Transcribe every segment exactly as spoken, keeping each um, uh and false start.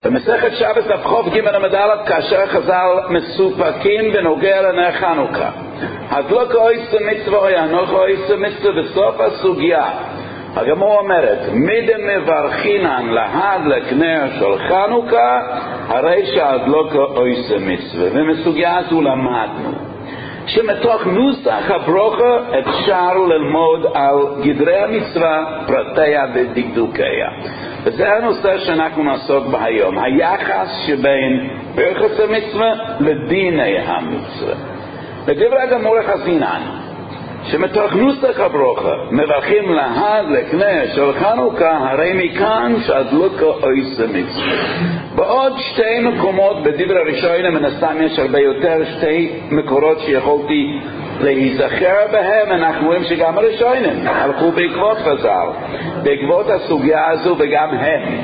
במסכת שבת דף חוף ג' עמוד א', כאשר חז"ל מסופקים בנוגע לנר חנוכה, הדלוק אויסה מצווה ינוח אויסה מצווה. בסוף הסוגיה הגמרא אומרת מידם מברכינן להדלק נר של חנוכה, הרי שהדלוק אויסה מצווה. ומסוגיה הזו למדנו שמתוך נוסח הברוכה אפשר ללמוד על גדרי המצווה, פרטיה ודקדוקיה. וזה הנושא שאנחנו נעסוק בה היום, היחס שבין ברכת המצווה לדיני המצווה. לדברי הגמרא חזינן שמתוך נוסח הברוכה מברכים להדלק נר של חנוכה, הרי מכאן שהדלוק אויסה מצווה. בעוד שתי מקומות בדברי הראשונים, מן הסתם יש הרבה יותר, שתי מקורות שיכולתי להיזכר בהם, אנחנו רואים שגם הראשונים הלכו בעקבות חז"ל בעקבות הסוגיה הזו, וגם הם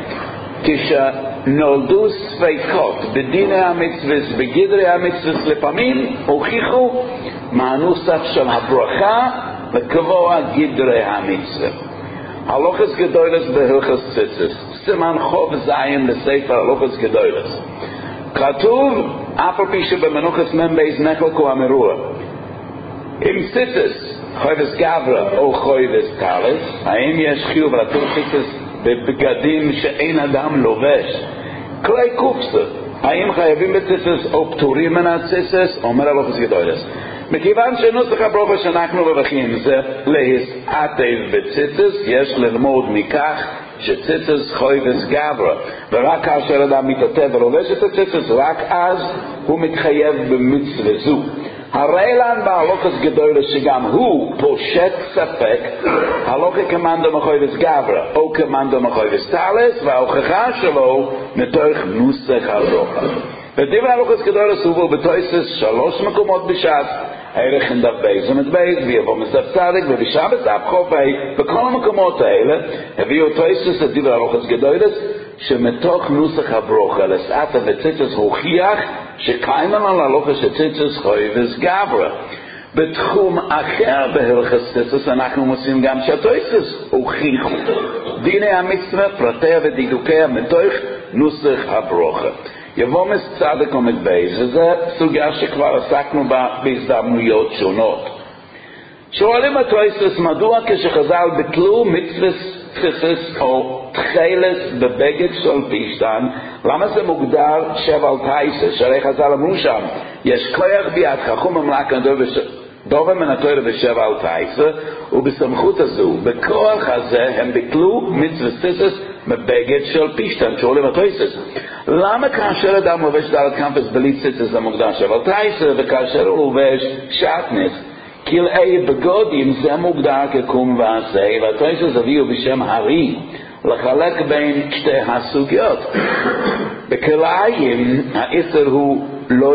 כשנולדו ספקות בדיני המצווה בגדרי המצווה לפעמים הוכיחו מהנוסח של הברכה לקבוע גדרי המצווה. הלוכס גדולס בהלכס ציצס, סימן חוב זין בספר הלוכס גדולס, כתוב אף על פי שבמנוחס מבייס נחלקו אמרוע, אם ציצס חויבס גברה או חויבס טלס, האם יש חיוב לתור ציצס בבגדים שאין אדם לובש, כלי קופסה, האם חייבים בציצס או פטורים מן הציצס? אומר הלוכס גדולס, מכיוון שנוסח הברוכה שאנחנו מברכים זה להסעטב בציצס, יש ללמוד מכך שציצס חויבס גברה, ורק כאשר אדם מתעטב ולובש את הציצס, רק אז הוא מתחייב במצווה זו. הרי לנו בהלוכס גדולס שגם הוא פושט ספק, הלוכה כמנדו מחויבס גברה או כמנדו מחויבס טלס, וההוכחה שלו מתוך נוסח הברוכה. בדברי הלוכס גדולס הובאו בתויסס שלוש מקומות בש"ס, הערך אין דף בייס ומדבייס, ויבוא מסף צדיק, ובשבת דף חופי, בכל המקומות האלה הביאו תויסס את דברי הלוכס גדולס שמתוך נוסח הברוכה לסעתה וציצס הוכיח שקיימן על הלוכה שציצס חויבס גברה. בתחום אחר בהלכס ציצס אנחנו מוצאים גם שהתויסס הוכיחו דיני המצווה, פרטיה ודקדוקיה מתוך נוסח הברוכה. יבוא מסצדק ומדבייס, וזה סוגיה שכבר עסקנו בה בהזדמנויות שונות. שואלים התויסס מדוע כשחז"ל ביטלו מצוות ציצס או תחילס בבגד של פשתן, למה זה מוגדר שבע על תייסס? שהרי חז"ל אמרו שם יש כוח ביד חכום ממלך דובר מן התורה בשבע על תייסס, ובסמכות הזו בכוח הזה הם ביטלו מצוות ציצס בבגד של פשתן. שואלים התויסס למה כאשר אדם לובש דלת קמפס בלי ציצס זה מוגדר שבע על תייסס, וכאשר הוא לובש שעטנס כלאי בגודים זה מוגדר כקום ועשה? והתויסס הביאו בשם הרי לחלק בין שתי הסוגיות. בכלאיים האיסר הוא לא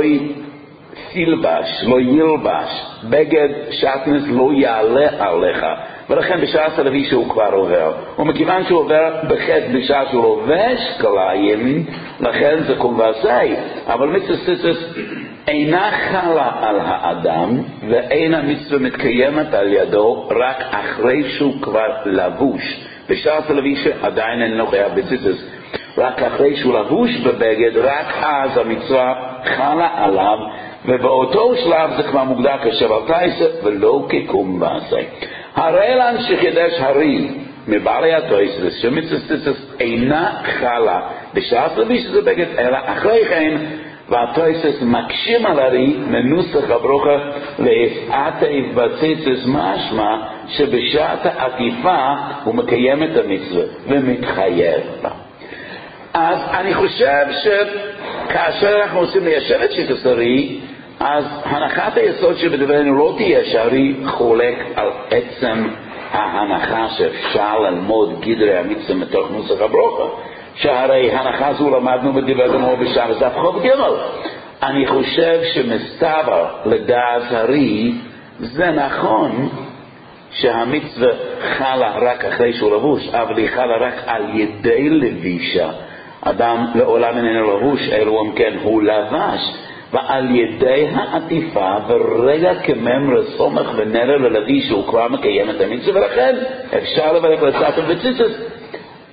סילבש, לא ילבש, בגד שעטנס לא יעלה עליך, ולכן בשעה סלבי שהוא כבר עובר, ומכיוון שהוא עובר בחטא בשעה שהוא לובש כלאיים, לכן זה קום ועשה. אבל מצוות ציצס אינה חלה על האדם, ואינה מצווה מתקיימת על ידו רק אחרי שהוא כבר לבוש. בשעה סלבי שעדיין אינו חייב בציצס, רק אחרי שהוא לבוש בבגד, רק אז המצווה חלה עליו, ובאותו שלב זה כבר מוגדר כשבע על תייסס ולא כקום ועשה. הרי לנו שחידש הרי מבעלי התויסס שמצוות ציצס אינה חלה בשעה סלבי שזה בגד, אלא אחרי כן, והתויסס מקשים על הרי מנוסח הברוכה להסעטב בציצס, משמע שבשעת העטיפה הוא מקיים את המצווה ומתחייב בה. אז אני חושב שכאשר אנחנו עושים ליישב את שיטת הרי, אז הנחת היסוד שבדברנו לא תהיה שהרי חולק על עצם ההנחה שאפשר ללמוד גדרי המצווה מתוך נוסח הברוכה, שהרי הנחה זו למדנו בדברי גמרא בשבת דף חוב ג'. אני חושב שמסתבר לדעת הרי זה נכון שהמצווה חלה רק אחרי שהוא לבוש, אבל היא חלה רק על ידי לבישה. אדם לעולם איננו לבוש, אלו אם כן הוא לבש, ועל ידי העטיפה ורגע כממר סומך ונרר ללביש הוא כבר מקיים את המצווה, ולכן אפשר לברך לסעטב בציצס.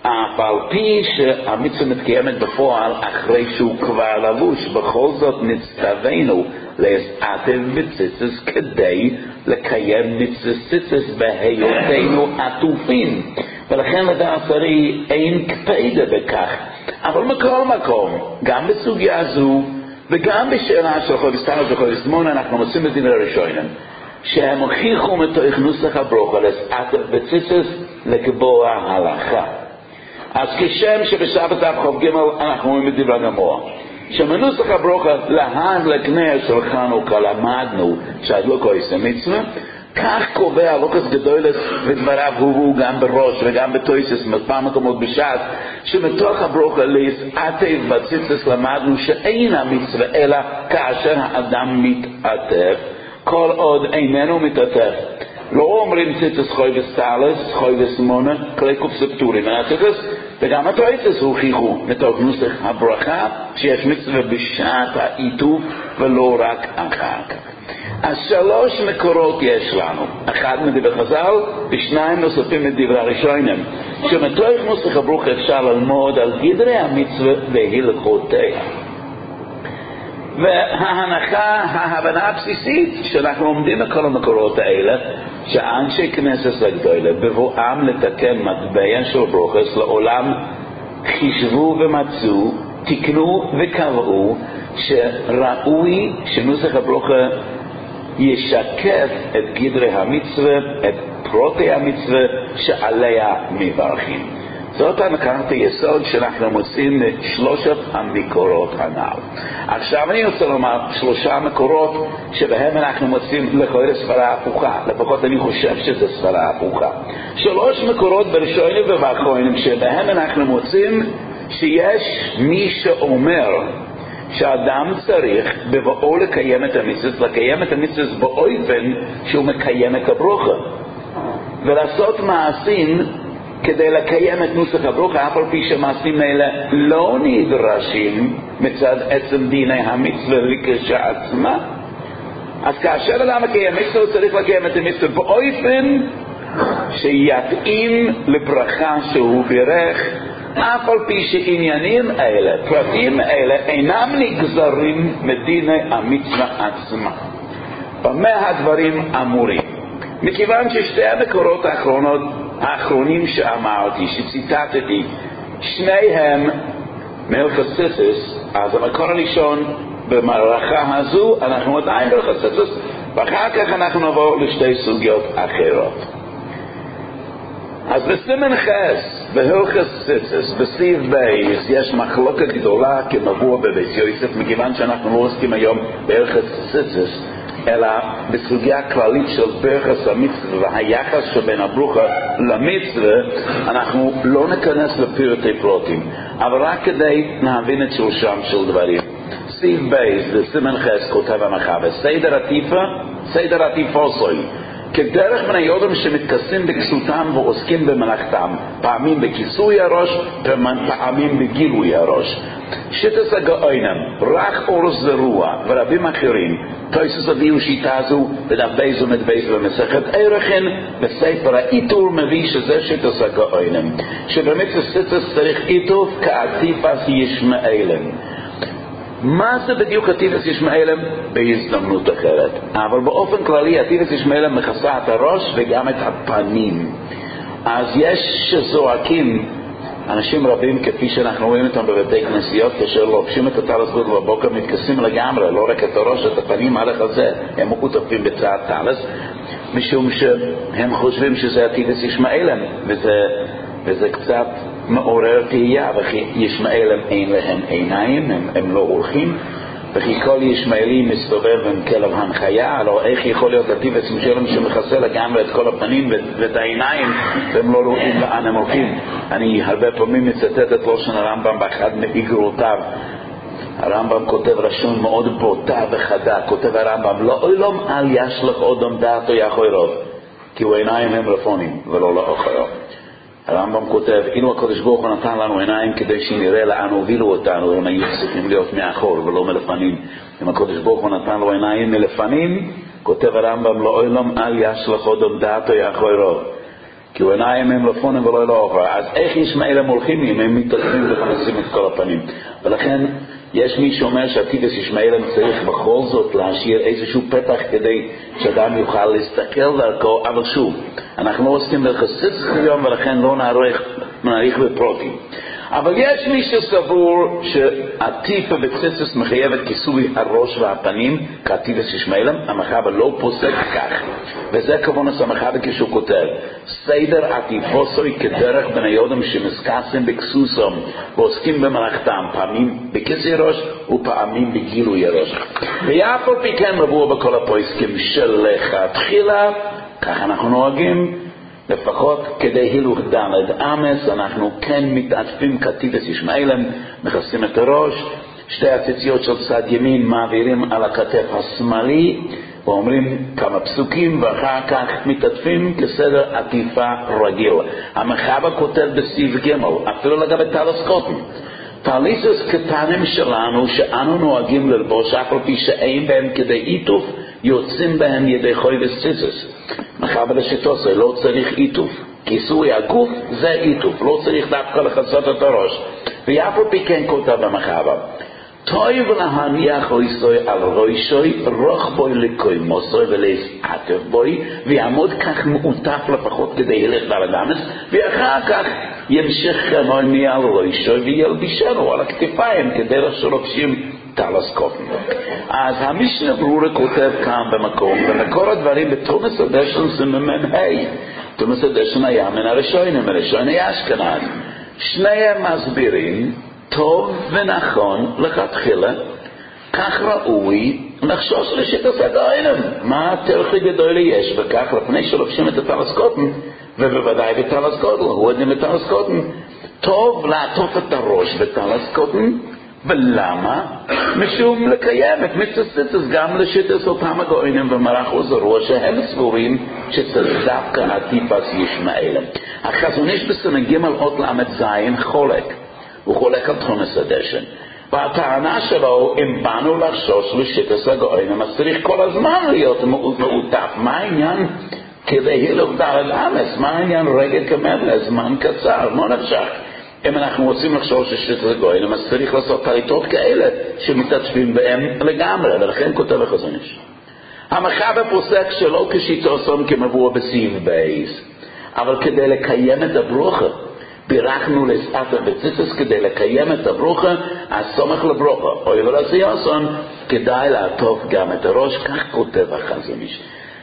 אף על פי שהמצווה מתקיימת בפועל אחרי שהוא כבר לבוש, בכל זאת נצטווינו לעטב בציצס כדי לקיים מצוות ציצס בהיותנו עטופים, ולכן לדעת שרי אין קפידה בכך. אבל מכל מקום, גם בסוגיה זו וגם בשאלה של חודש תמוז וחודש מונה, אנחנו מוצאים בדין הראשונים שהם הוכיחו מתוך נוסח הברכה לעטב בציצס לקבוע הלכה. אז כשם שבשבת אב חוב ג' אנחנו רואים את דברי הגמרא שמנוסח הברכה להד לקנר של חנוכה למדנו שהדלוק עושה מצווה, כך קובע הלוקס גדולס ודבריו הוא גם בראש וגם בתויסס מספר מקומות בשעת, שמתוך הברכה להתעטב בציצס למדנו שאין המצווה אלא כאשר האדם מתעטב, כל עוד איננו מתעטב לא אומרים ציצס חויבס טלס, חויבס מונה, כלי קופספטורים וגם התויסס הוכיחו מתוך נוסח הברכה שיש מצווה בשעת העיטוף ולא רק אחר כך. אז שלוש מקורות יש לנו, אחד מדברי חז"ל ושניים נוספים מדברי הראשונים, שמתוך נוסח הברכה אפשר ללמוד על גדרי המצווה והלכותיה. וההנחה, ההבנה הבסיסית שאנחנו עומדים בכל המקורות האלה, שאנשי כנסת הגדולה בבואם לתקן מטבע של ברוכס לעולם חישבו ומצאו, תקנו וקראו שראוי שנוסח הברכה ישקף את גדרי המצווה, את פרוטי המצווה שעליה מברכים. זאת הנחת היסוד שאנחנו מוצאים בשלושת המקורות הנ"ל. עכשיו אני רוצה לומר שלושה מקורות שבהם אנחנו מוצאים לכאורה סברה הפוכה, לפחות אני חושב שזה סברה הפוכה. שלוש מקורות בראשונים ובאחרונים שבהם אנחנו מוצאים שיש מי שאומר שאדם צריך בבואו לקיים את המצווה, לקיים את המצווה באופן שהוא מקיים את הברכה ולעשות מעשים כדי לקיים את נוסח הברכה, אף על פי שמעשים האלה לא נדרשים מצד עצם דיני המצווה כשעצמה. אז כאשר אדם מקיים מצווה הוא צריך לקיים את המצווה באופן שיתאים לברכה שהוא בירך, אף על פי שעניינים אלה, פרטים אלה אינם נגזרים מדיני המצווה עצמה. במה הדברים אמורים? מכיוון ששתי המקורות האחרונות האחרונים שאמרתי, שציטטתי, שניהם מהלכות ציצס, אז המקור הראשון במערכה הזו אנחנו עדיין בהלכות ציצס, ואחר כך אנחנו נעבור לשתי סוגיות אחרות. אז בסימן חס בהלכות ציצס בסעיף בייס יש מחלוקת גדולה כמבוא בבית יוסף, מכיוון שאנחנו לא עוסקים היום בהלכות ציצס אלא בסוגיה כללית של ברכס המצווה והיחס שבין הברכה למצווה, אנחנו לא ניכנס לפרטי פרוטים, אבל רק כדי להבין את שלושם של דברים. סעיף בייס בסימן חס כותב המחבר סדר עטיפה, סדר עטיפוסוי, כדרך בני יודם שמתכסים בכסותם ועוסקים במלאכתם, פעמים בכיסוי הראש, פעמים בגילוי הראש. שיטס הגאוינם, רך אורס זרוע ורבים אחרים, תויסס הביאו שיטה זו ודף בייזו מדבייז במסכת ערכן, בספר האיתור מביא שזה שיטס הגאוינם, שבאמת ציצס צריך איתור כעטיפס ישמעאלם. מה זה בדיוק עטיפס ישמעאלם? בהזדמנות אחרת. אבל באופן כללי עטיפס ישמעאלם מכסה את הראש וגם את הפנים. אז יש שזועקים, אנשים רבים כפי שאנחנו רואים אותם בבתי כנסיות, כאשר לובשים את הטלס בבוקר מתכסים לגמרי, לא רק את הראש, את הפנים על החזה, הם מוקטפים בצד טלס, משום שהם חושבים שזה עטיפס ישמעאלם, וזה, וזה קצת מעורר תהייה, וכי ישמעאלם אין להם עיניים, הם, הם לא הולכים, וכי כל ישמעאלי מסתובב עם כלב הנחיה, הלוא איך יכול להיות עטיפס ישמעאלם שמכסה לגמרי את כל הפנים ואת העיניים, והם לא רואים לאן הם הולכים. אני הרבה פעמים מצטט את לושן הרמב"ם באחד מאיגרותיו. הרמב"ם כותב רשום מאוד בוטה וחדה, כותב הרמב"ם, לא אילום אל ישלח אודם דעתו יאחוריו, כי הוא עיניים הם רפונים ולא לאחוריו. הרמב"ם כותב, אילו הקדוש ברוך הוא נתן לנו עיניים כדי שנראה לאן הובילו אותנו, הם היו צריכים להיות מאחור ולא מלפנים. אם הקדוש ברוך הוא נתן לו עיניים מלפנים, כותב הרמב"ם, לא אילום אל ישלח אודם דעתו יאחוריו. כי הוא עיניים הם לפונים ולא לאחור. אז איך ישמעאלים הולכים אם הם מתעצמים ומנסים את כל הפנים? ולכן יש מי שאומר שהטיבס ישמעאלים צריך בכל זאת להשאיר איזשהו פתח כדי שאדם יוכל להסתכל דרכו, אבל שוב, אנחנו לא עוסקים לחסידות היום ולכן לא נעריך, נעריך בפרוטים. אבל יש מי שסבור שהטיפה בציצוס מחייבת כיסוי הראש והפנים כטיפס ישמעאלים. המחבר לא פוסק כך, וזה כוונת המחבר כשהוא כותב סדר הטיפוסוי כדרך בני יודם שמסקסים בכסוסם ועוסקים במלאכתם, פעמים בכיסוי ראש ופעמים בגילוי הראש. ואף על פי כן מבואר בכל הפוסקים שלכתחילה כך אנחנו נוהגים, לפחות כדי הילוך ד' אמס אנחנו כן מתעטפים כטיפס ישמעאלים, מכסים את הראש, שתי הציציות של צד ימין מעבירים על הכתף השמאלי ואומרים כמה פסוקים ואחר כך מתעטפים כסדר עטיפה רגיל. המחבר כותב בסעיף ג' אפילו לגבי טלסקופים, טליסוס קטנים שלנו שאנו נוהגים ללבוש אף על פי שאין בהם כדי עיטוף יוצאים בהם ידי חוי וסציצוס. מחבר לשיטוס לא צריך עיטוף, כיסוי הגוף זה עיטוף, לא צריך דווקא לחסות את הראש. ואף על פי כן כותב המחבר טוב להניח ראשוי על ראשוי רוחבוי לקוימוסוי ולהסעטף בוי ויעמוד כך מעוטף לפחות כדי הלך דלדמס ואחר כך ימשך חמוני על ראשוי וילבישנו על הכתפיים כדרך שלובשים טלסקופים. אז המשנה ברורה כותב כאן במקום ומקור הדברים בתומס הדשן סממן היי. תומס הדשן היה מן הראשונים, הראשון היה אשכנז. שניהם מסבירים טוב ונכון לכתחילה, כך ראוי לחשוש לשיטת הגויים. מה תלכי גדול יש בכך לפני שלובשים את הטלסקופים, ובוודאי בטלסקופים, הוא יודעים את הטלסקופים. טוב לעטוף את הראש בטלסקופים, ולמה? משום לקיים את מצטטס גם לשיטת אותם הגויים ומרח עוזרו שהם סבורים שצריך דווקא הטיפס ישמעאלים. החזון איש בסנגים על אות למד זין חולק. הוא חולק על תומס הדשן. והטענה שלו, אם באנו לחשוש לשיטת הגויים, אז צריך כל הזמן להיות מעוטף. מה העניין כדי הילוך דלת אמס? מה העניין רגע כמם לזמן קצר? לא נפשך. אם אנחנו רוצים לחשוש לשיטת הגויים, אז צריך לעשות טליתות כאלה שמתעטפים בהם לגמרי, ולכן כותב החזון איש. המחבר פוסק שלא כשיטוסון כמבוא בסעיף בייס, אבל כדי לקיים את הברוכה, בירכנו לסעטה בציצוס כדי לקיים את הברוכה, אז סומך לברוכה. אוי ולעשיוסון, כדאי לעטוף גם את הראש, כך כותב החזון איש.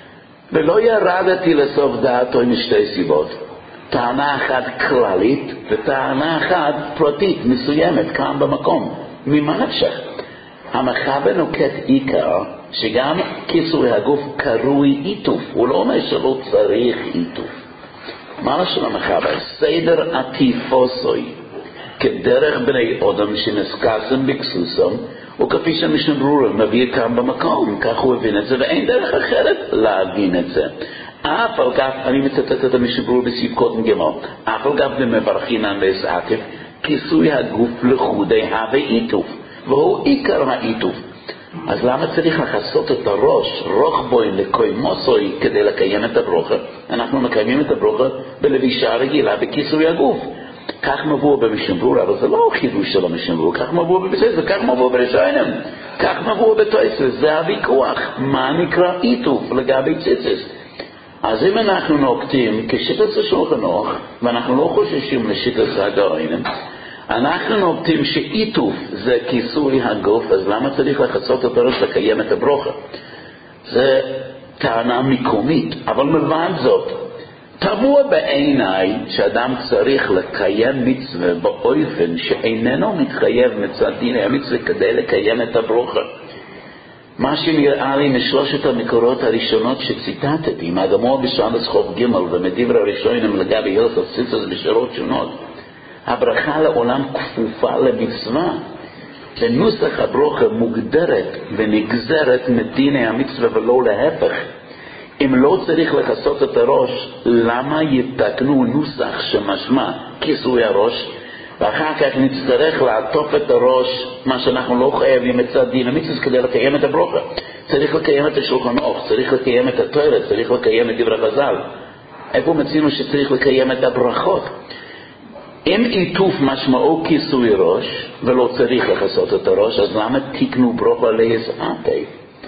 ולא ירדתי לסוף דעתו משתי סיבות. טענה אחת כללית וטענה אחת פרטית מסוימת כאן במקום. ממה נפשך? המחבר נוקט עיקר שגם כיסוי הגוף קרוי עיטוף. הוא לא אומר שלא צריך עיטוף. מה לשון המחבר? סדר עטיפוסוי כדרך בני אדם שנסקסם בכסוסם, וכפי שהמשנה ברורה מביא כאן במקום, כך הוא הבין את זה ואין דרך אחרת להבין את זה. אף על גב, אני מצטט את המשנה ברורה בסעיף קודם ג', אף על גב במברכינן להסעטף כיסוי הגוף לחודי הווה עיטוף, והוא עיקר העיטוף. אז למה צריך לחסות את הראש רוחבוי לקוימוסוי כדי לקיים את הברוכה? אנחנו מקיימים את הברוכה בלבישה רגילה בכיסוי הגוף. כך מבוא במשנה ברורה, אבל זה לא חידוש של המשנה ברורה, כך מבוא בבסיס, וכך מבוא בראשונים, כך מבוא בתויסס. זה הוויכוח, מה נקרא עיטוף לגבי ציצס. אז אם אנחנו נוקטים כשיטת השולחן ערוך, ואנחנו לא חוששים לשיטת הגויים, אנחנו נוקטים שעיטוף זה כיסוי הגוף, אז למה צריך לחסות את הראש לקיים את הברוכה? זה טענה מקומית, אבל מלבד זאת, תמוה בעיניי שאדם צריך לקיים מצווה באופן שאיננו מתחייב מצד דיני המצווה כדי לקיים את הברוכה. מה שנראה לי משלושת המקורות הראשונות שציטטתי, מהגמור בשבס חוב ג' ומדברי הראשונים לגבי הלכות ציצוס בשירות שונות, הברכה לעולם כפופה למצווה. בנוסח הברוכה מוגדרת ונגזרת מדיני המצווה ולא להפך. אם לא צריך לחסות את הראש, למה יתקנו נוסח שמשמע כיסוי הראש, ואחר כך נצטרך לעטוף את הראש, מה שאנחנו לא חייבים מצד דין המצווה כדי לקיים את הברוכה. צריך לקיים את השולחן ערוך, צריך לקיים את התורה, צריך לקיים את דברי חז"ל. איפה מצינו שצריך לקיים את הברכות? אם עיטוף משמעו כיסוי ראש ולא צריך לכסות את הראש, אז למה תקנו ברכה להסעתי?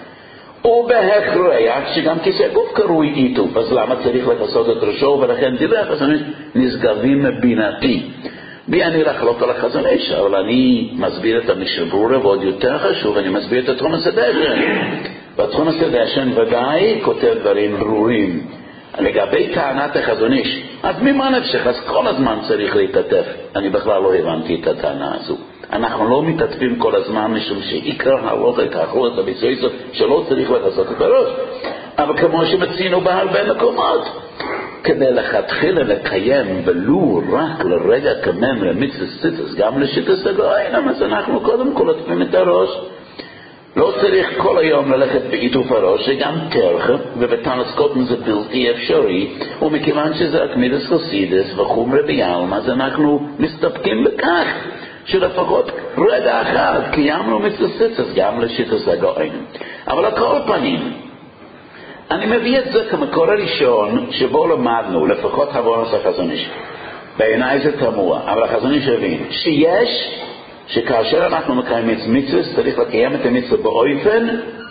ובהכרח שגם כיסא גוף קרוי עיטוף, אז למה צריך לכסות את ראשו? ולכן דברי החזון איש נשגבים מבינתי. בי אני לחלוק על החזון איש, אבל אני מסביר את המשברורה, ועוד יותר חשוב, אני מסביר את התחומס הדשן. והתחומס הדשן ודאי כותב דברים ברורים. לגבי טענת החזון איש, אז ממה נפשך? אז כל הזמן צריך להתעטף. אני בכלל לא הבנתי את הטענה הזו. אנחנו לא מתעטפים כל הזמן משום שעיקר הלוכה את האחרות הביצועית שלא צריך לחזות את הראש. אבל כמו שמצינו בהרבה מקומות, כדי לכתחילה לקיים ולו רק לרגע כמם למצווה ציטוס, גם לשיטוס הגויים, אז אנחנו קודם כל עטפים את הראש. לא צריך כל היום ללכת בעיטוף הראש, שגם תרחה, ובתנ"ס קוטן זה בלתי אפשרי, ומכיוון שזה אקמידס חסידס וחומרי ביעלם, אז אנחנו מסתפקים בכך, שלפחות רגע אחד קיימנו מצווה ציטוס, גם לשיטוס הגויים. אבל לכל פנים, אני מביא את זה כמקור הראשון שבו למדנו, לפחות הבונוס החזון איש. בעיניי זה תמוה, אבל החזון איש הבין שיש, שכאשר אנחנו מקיימים את מצווה, צריך לקיים את המצווה באופן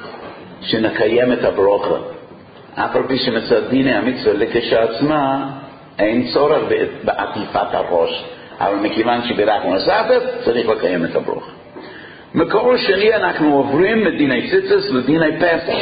שנקיים את הברוכה. אף על פי שמצד דיני המצווה לכשעצמה, אין צורך בעטיפת הראש. אבל מכיוון שבירכנו לסעתת, צריך לקיים את הברוכה. מקור שני אנחנו עוברים מדיני ציצוס לדיני פסח.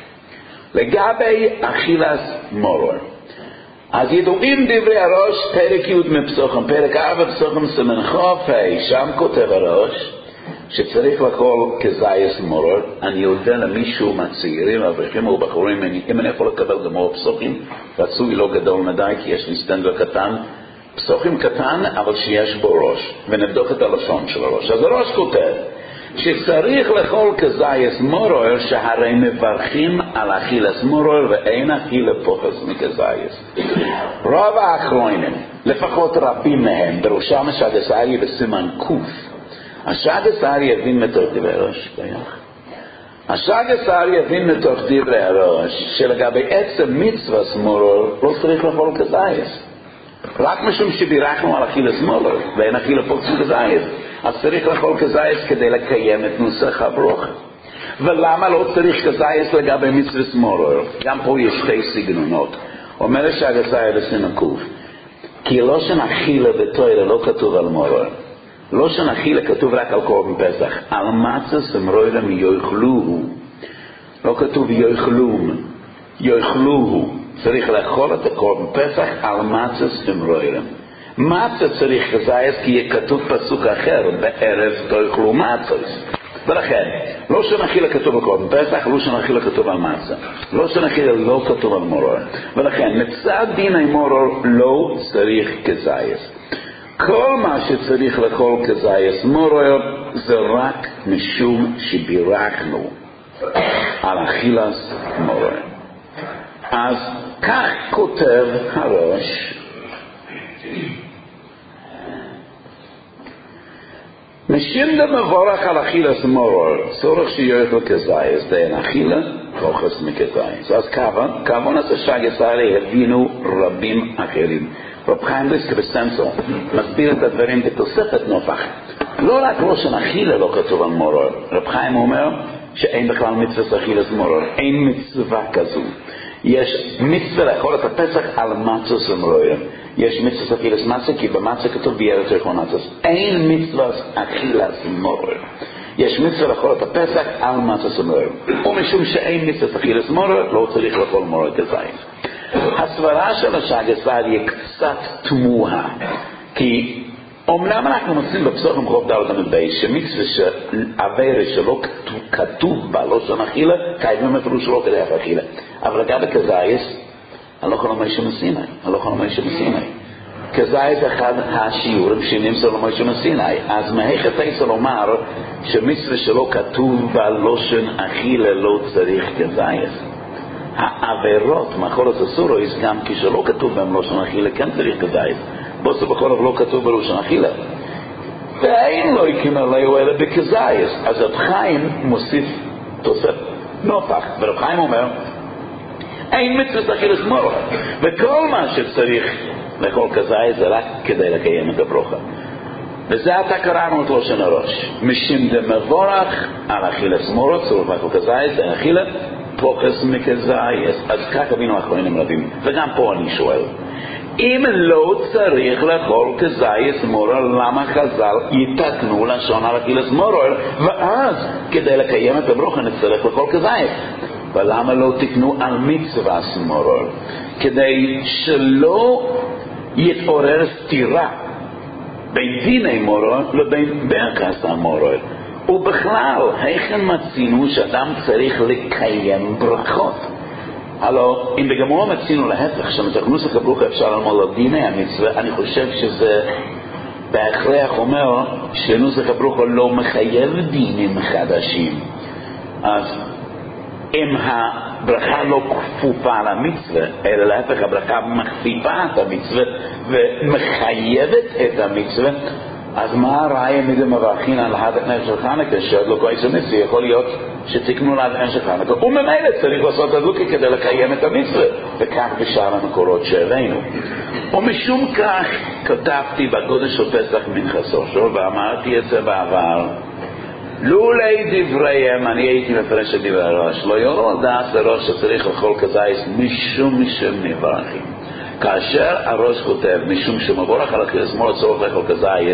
לגבי אכילס מורור. אז ידועים דברי הראש, פרק י' מפסוחם, פרק א' מפסוחם סמנחופי, שם כותב הראש, שצריך לאכול כזייס מורור. אני יודע למישהו מהצעירים, אברכים או בחורים, אם אני יכול לקבל גם עוד פסוחים, רצוי לא גדול מדי, כי יש לי סטנדר קטן, פסוחים קטן, אבל שיש בו ראש, ונבדוק את הלשון של הראש. אז הראש כותב, שצריך לאכול כזייס מורור, שהרי מברכים על אכילס מורור ואין אכילה פוחס מכזייס. רוב האחרונים, לפחות רבים מהם, בראשם השגס אריה בסימן קוף. השגס אריה יבין מתוך דברי הראש, השגס אריה יבין מתוך דברי הראש, שלגבי עצם מצווה מורור לא צריך לאכול כזייס. רק משום שבירכנו על אכילס מורור ואין אכילה פוחס מכזייס. אז צריך לאכול כזייס כדי לקיים את נוסח הברוכה. ולמה לא צריך כזייס לגבי מצווה מורור? גם פה יש שתי סגנונות. אומר השגסאי בסימן קוף, כי לא שנחילא בתורה לא כתוב על מורור. לא שנחילא כתוב רק על קורבן פסח. על מצה מרורים יאכלוהו. לא כתוב יאכלום. יאכלוהו. צריך לאכול את הקורבן פסח על מצה מרורים. מצה צריך כזייס כי יהיה כתוב פסוק אחר, בערב תאכלו מצות. ולכן, לא שנחילא כתוב על קורבן פסח, לא שנחילא כתוב על מצה. לא שנחילא לא כתוב על מורור. ולכן, מצד דיני מורור לא צריך כזייס. כל מה שצריך לאכול כזייס מורור זה רק משום שבירכנו על אכילס מורור. אז כך כותב הראש, משום דמבורך על אכילס מורור, צורך שיאכל כזייס, דאין אכילה, פוחס מכזייס. אז כמון את השגס האלה הבינו רבים אחרים. רב חיים בריסקי בסנסו מסביר את הדברים בתוספת נופח. לא רק לא שנחילה לא כתוב על מורור. רב חיים אומר שאין בכלל מצווה אכילס מורור. אין מצווה כזו. יש מצווה לאכול את הפסח על מצוס ומרורים. יש מצווה אכילס מצה, כי במצה כתוב ביאר תאכול מצוס. אין מצווה אכילס מורור. יש מצווה לאכול את הפסח על מצוס ומרורים. ומשום שאין מצווה אכילס מורור, לא צריך לאכול מורור כזייס. הסברה של השגס היא קצת תמוהה, כי אומנם אנחנו מוצאים בפסוחים חוב ד' עמוד ב' שמצווה שעברת שלא כתוב בה לא שנחילא, קיימים אפילו שלא כדאי אכילה. אבל לגבי כזייס, הלוך על מוישה מסיני, הלוך על מוישה מסיני. כזייס אחד השיעורים שנמסר למוישה מסיני. אז מהיכת היצא לומר שמצווה שלא כתוב בה לא שנחילא לא צריך כזייס. העבירות מאכולת אסורויס גם כשלא כתוב בהם לא שנחילא כן צריך כזייס. בוסו בכל אופן לא כתוב בלא שנחילא. ואין לו יקנה ליהו אלא בכזייס. אז רב חיים מוסיף תוסף נופח. ורב חיים אומר, אין מצוות אכילת מורו. וכל מה שצריך לאכול כזית זה רק כדי לקיים את הברוכה. וזה עתה קראנו את לושן הראש. משום דמבורך על אכילת מורו, צורך לאכול כזית, זה אכילת פוחס מכזית. אז כך הבינו האחרונים רבים. וגם פה אני שואל. אם לא צריך לאכול כזית מורו, למה חז"ל יתקנו לשון על אכילת מורו, ואז כדי לקיים את הברוכה נצטרך לאכול כזית? ולמה לא תקנו על מצווה מורו? כדי שלא יתעורר סתירה בין דיני מורו לבין ברכת המורו. ובכלל, היכן מצינו שאדם צריך לקיים ברכות? הלא, אם בגמור מצינו להפך, שמתוך נוסח הברוכה אפשר ללמוד על דיני המצווה, אני חושב שזה בהכרח אומר שנוסח הברוכה לא מחייב דינים חדשים. אז אם הברכה לא כפופה על המצווה, אלא להפך הברכה מכפיפה את המצווה ומחייבת את המצווה, אז מה הראיה מזה מברכין על הדק נר של חנוכה שעוד לא כועס המצווה? יכול להיות שתקנו לעד נר של חנוכה, וממילא צריך לעשות הדלוקה כדי לקיים את המצווה, וכך בשאר המקורות שהראינו. ומשום כך כתבתי בגודש של פסח מנחסושו, ואמרתי את זה בעבר, לולי דבריהם, אני הייתי מפרש את דברי הראש, לא יורו דעת לראש שצריך לאכול כזית משום משום מבורכים. כאשר הראש כותב משום שמבורך על אכילת מורו צורך לאכול כזית,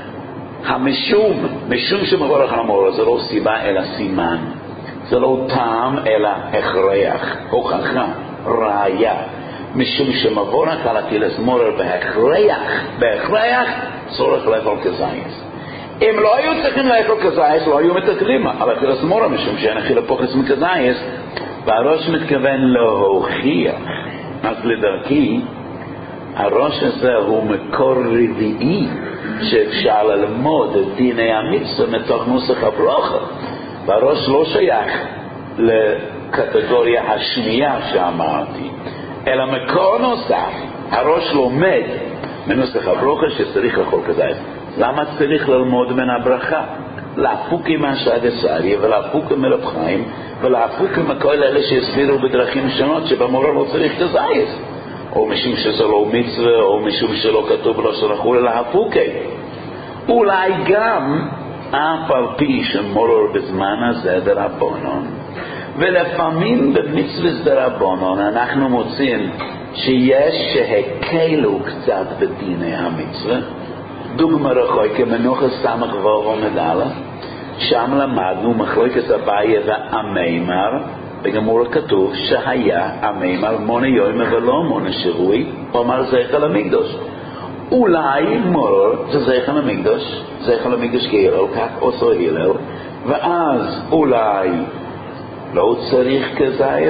המשום, משום שמבורך על המורו, זה לא סיבה אלא סימן, זה לא טעם אלא הכרח, הוכחה, ראיה. משום שמבורך על אכילת מורו בהכרח, בהכרח צורך לאכול כזית. אם לא היו צריכים לאכול כזית, לא היו מתקלים על אכילת מורו, משום שאין אכילה פוחס מכזית, והראש מתכוון להוכיח. אז לדרכי, הראש הזה הוא מקור רביעי שאפשר ללמוד את דיני המצווה מתוך נוסח הברוכה. והראש לא שייך לקטגוריה השנייה שאמרתי, אלא מקור נוסף. הראש לומד מנוסח הברוכה שצריך לאכול כזית. למה צריך ללמוד מן הברכה? להפוק עם השגס אריה ולהפוק עם מלך חיים ולהפוק עם כל אלה שהסבירו בדרכים שונות שבמורה לא צריך כזית, או משום שזה לא מצווה, או משום שלא כתוב לא שלחו להפוקי. אולי גם אף על פי שמורור בזמן הזה דרבונון, ולפעמים במצווה דרבונון אנחנו מוצאים שיש שהקלו קצת בדיני המצווה. דוגמה רחוי כמנוחס סמך ואו מדלה, שם למדנו מחלוקת אביי והמימר, בגמור כתוב שהיה המימר מונה יום ולא מונה שבועי, אומר זכר למקדוש. אולי מורור זה זכר למקדוש, זכר למקדוש כהילל, כך עושו הילל, ואז אולי לא צריך כזית.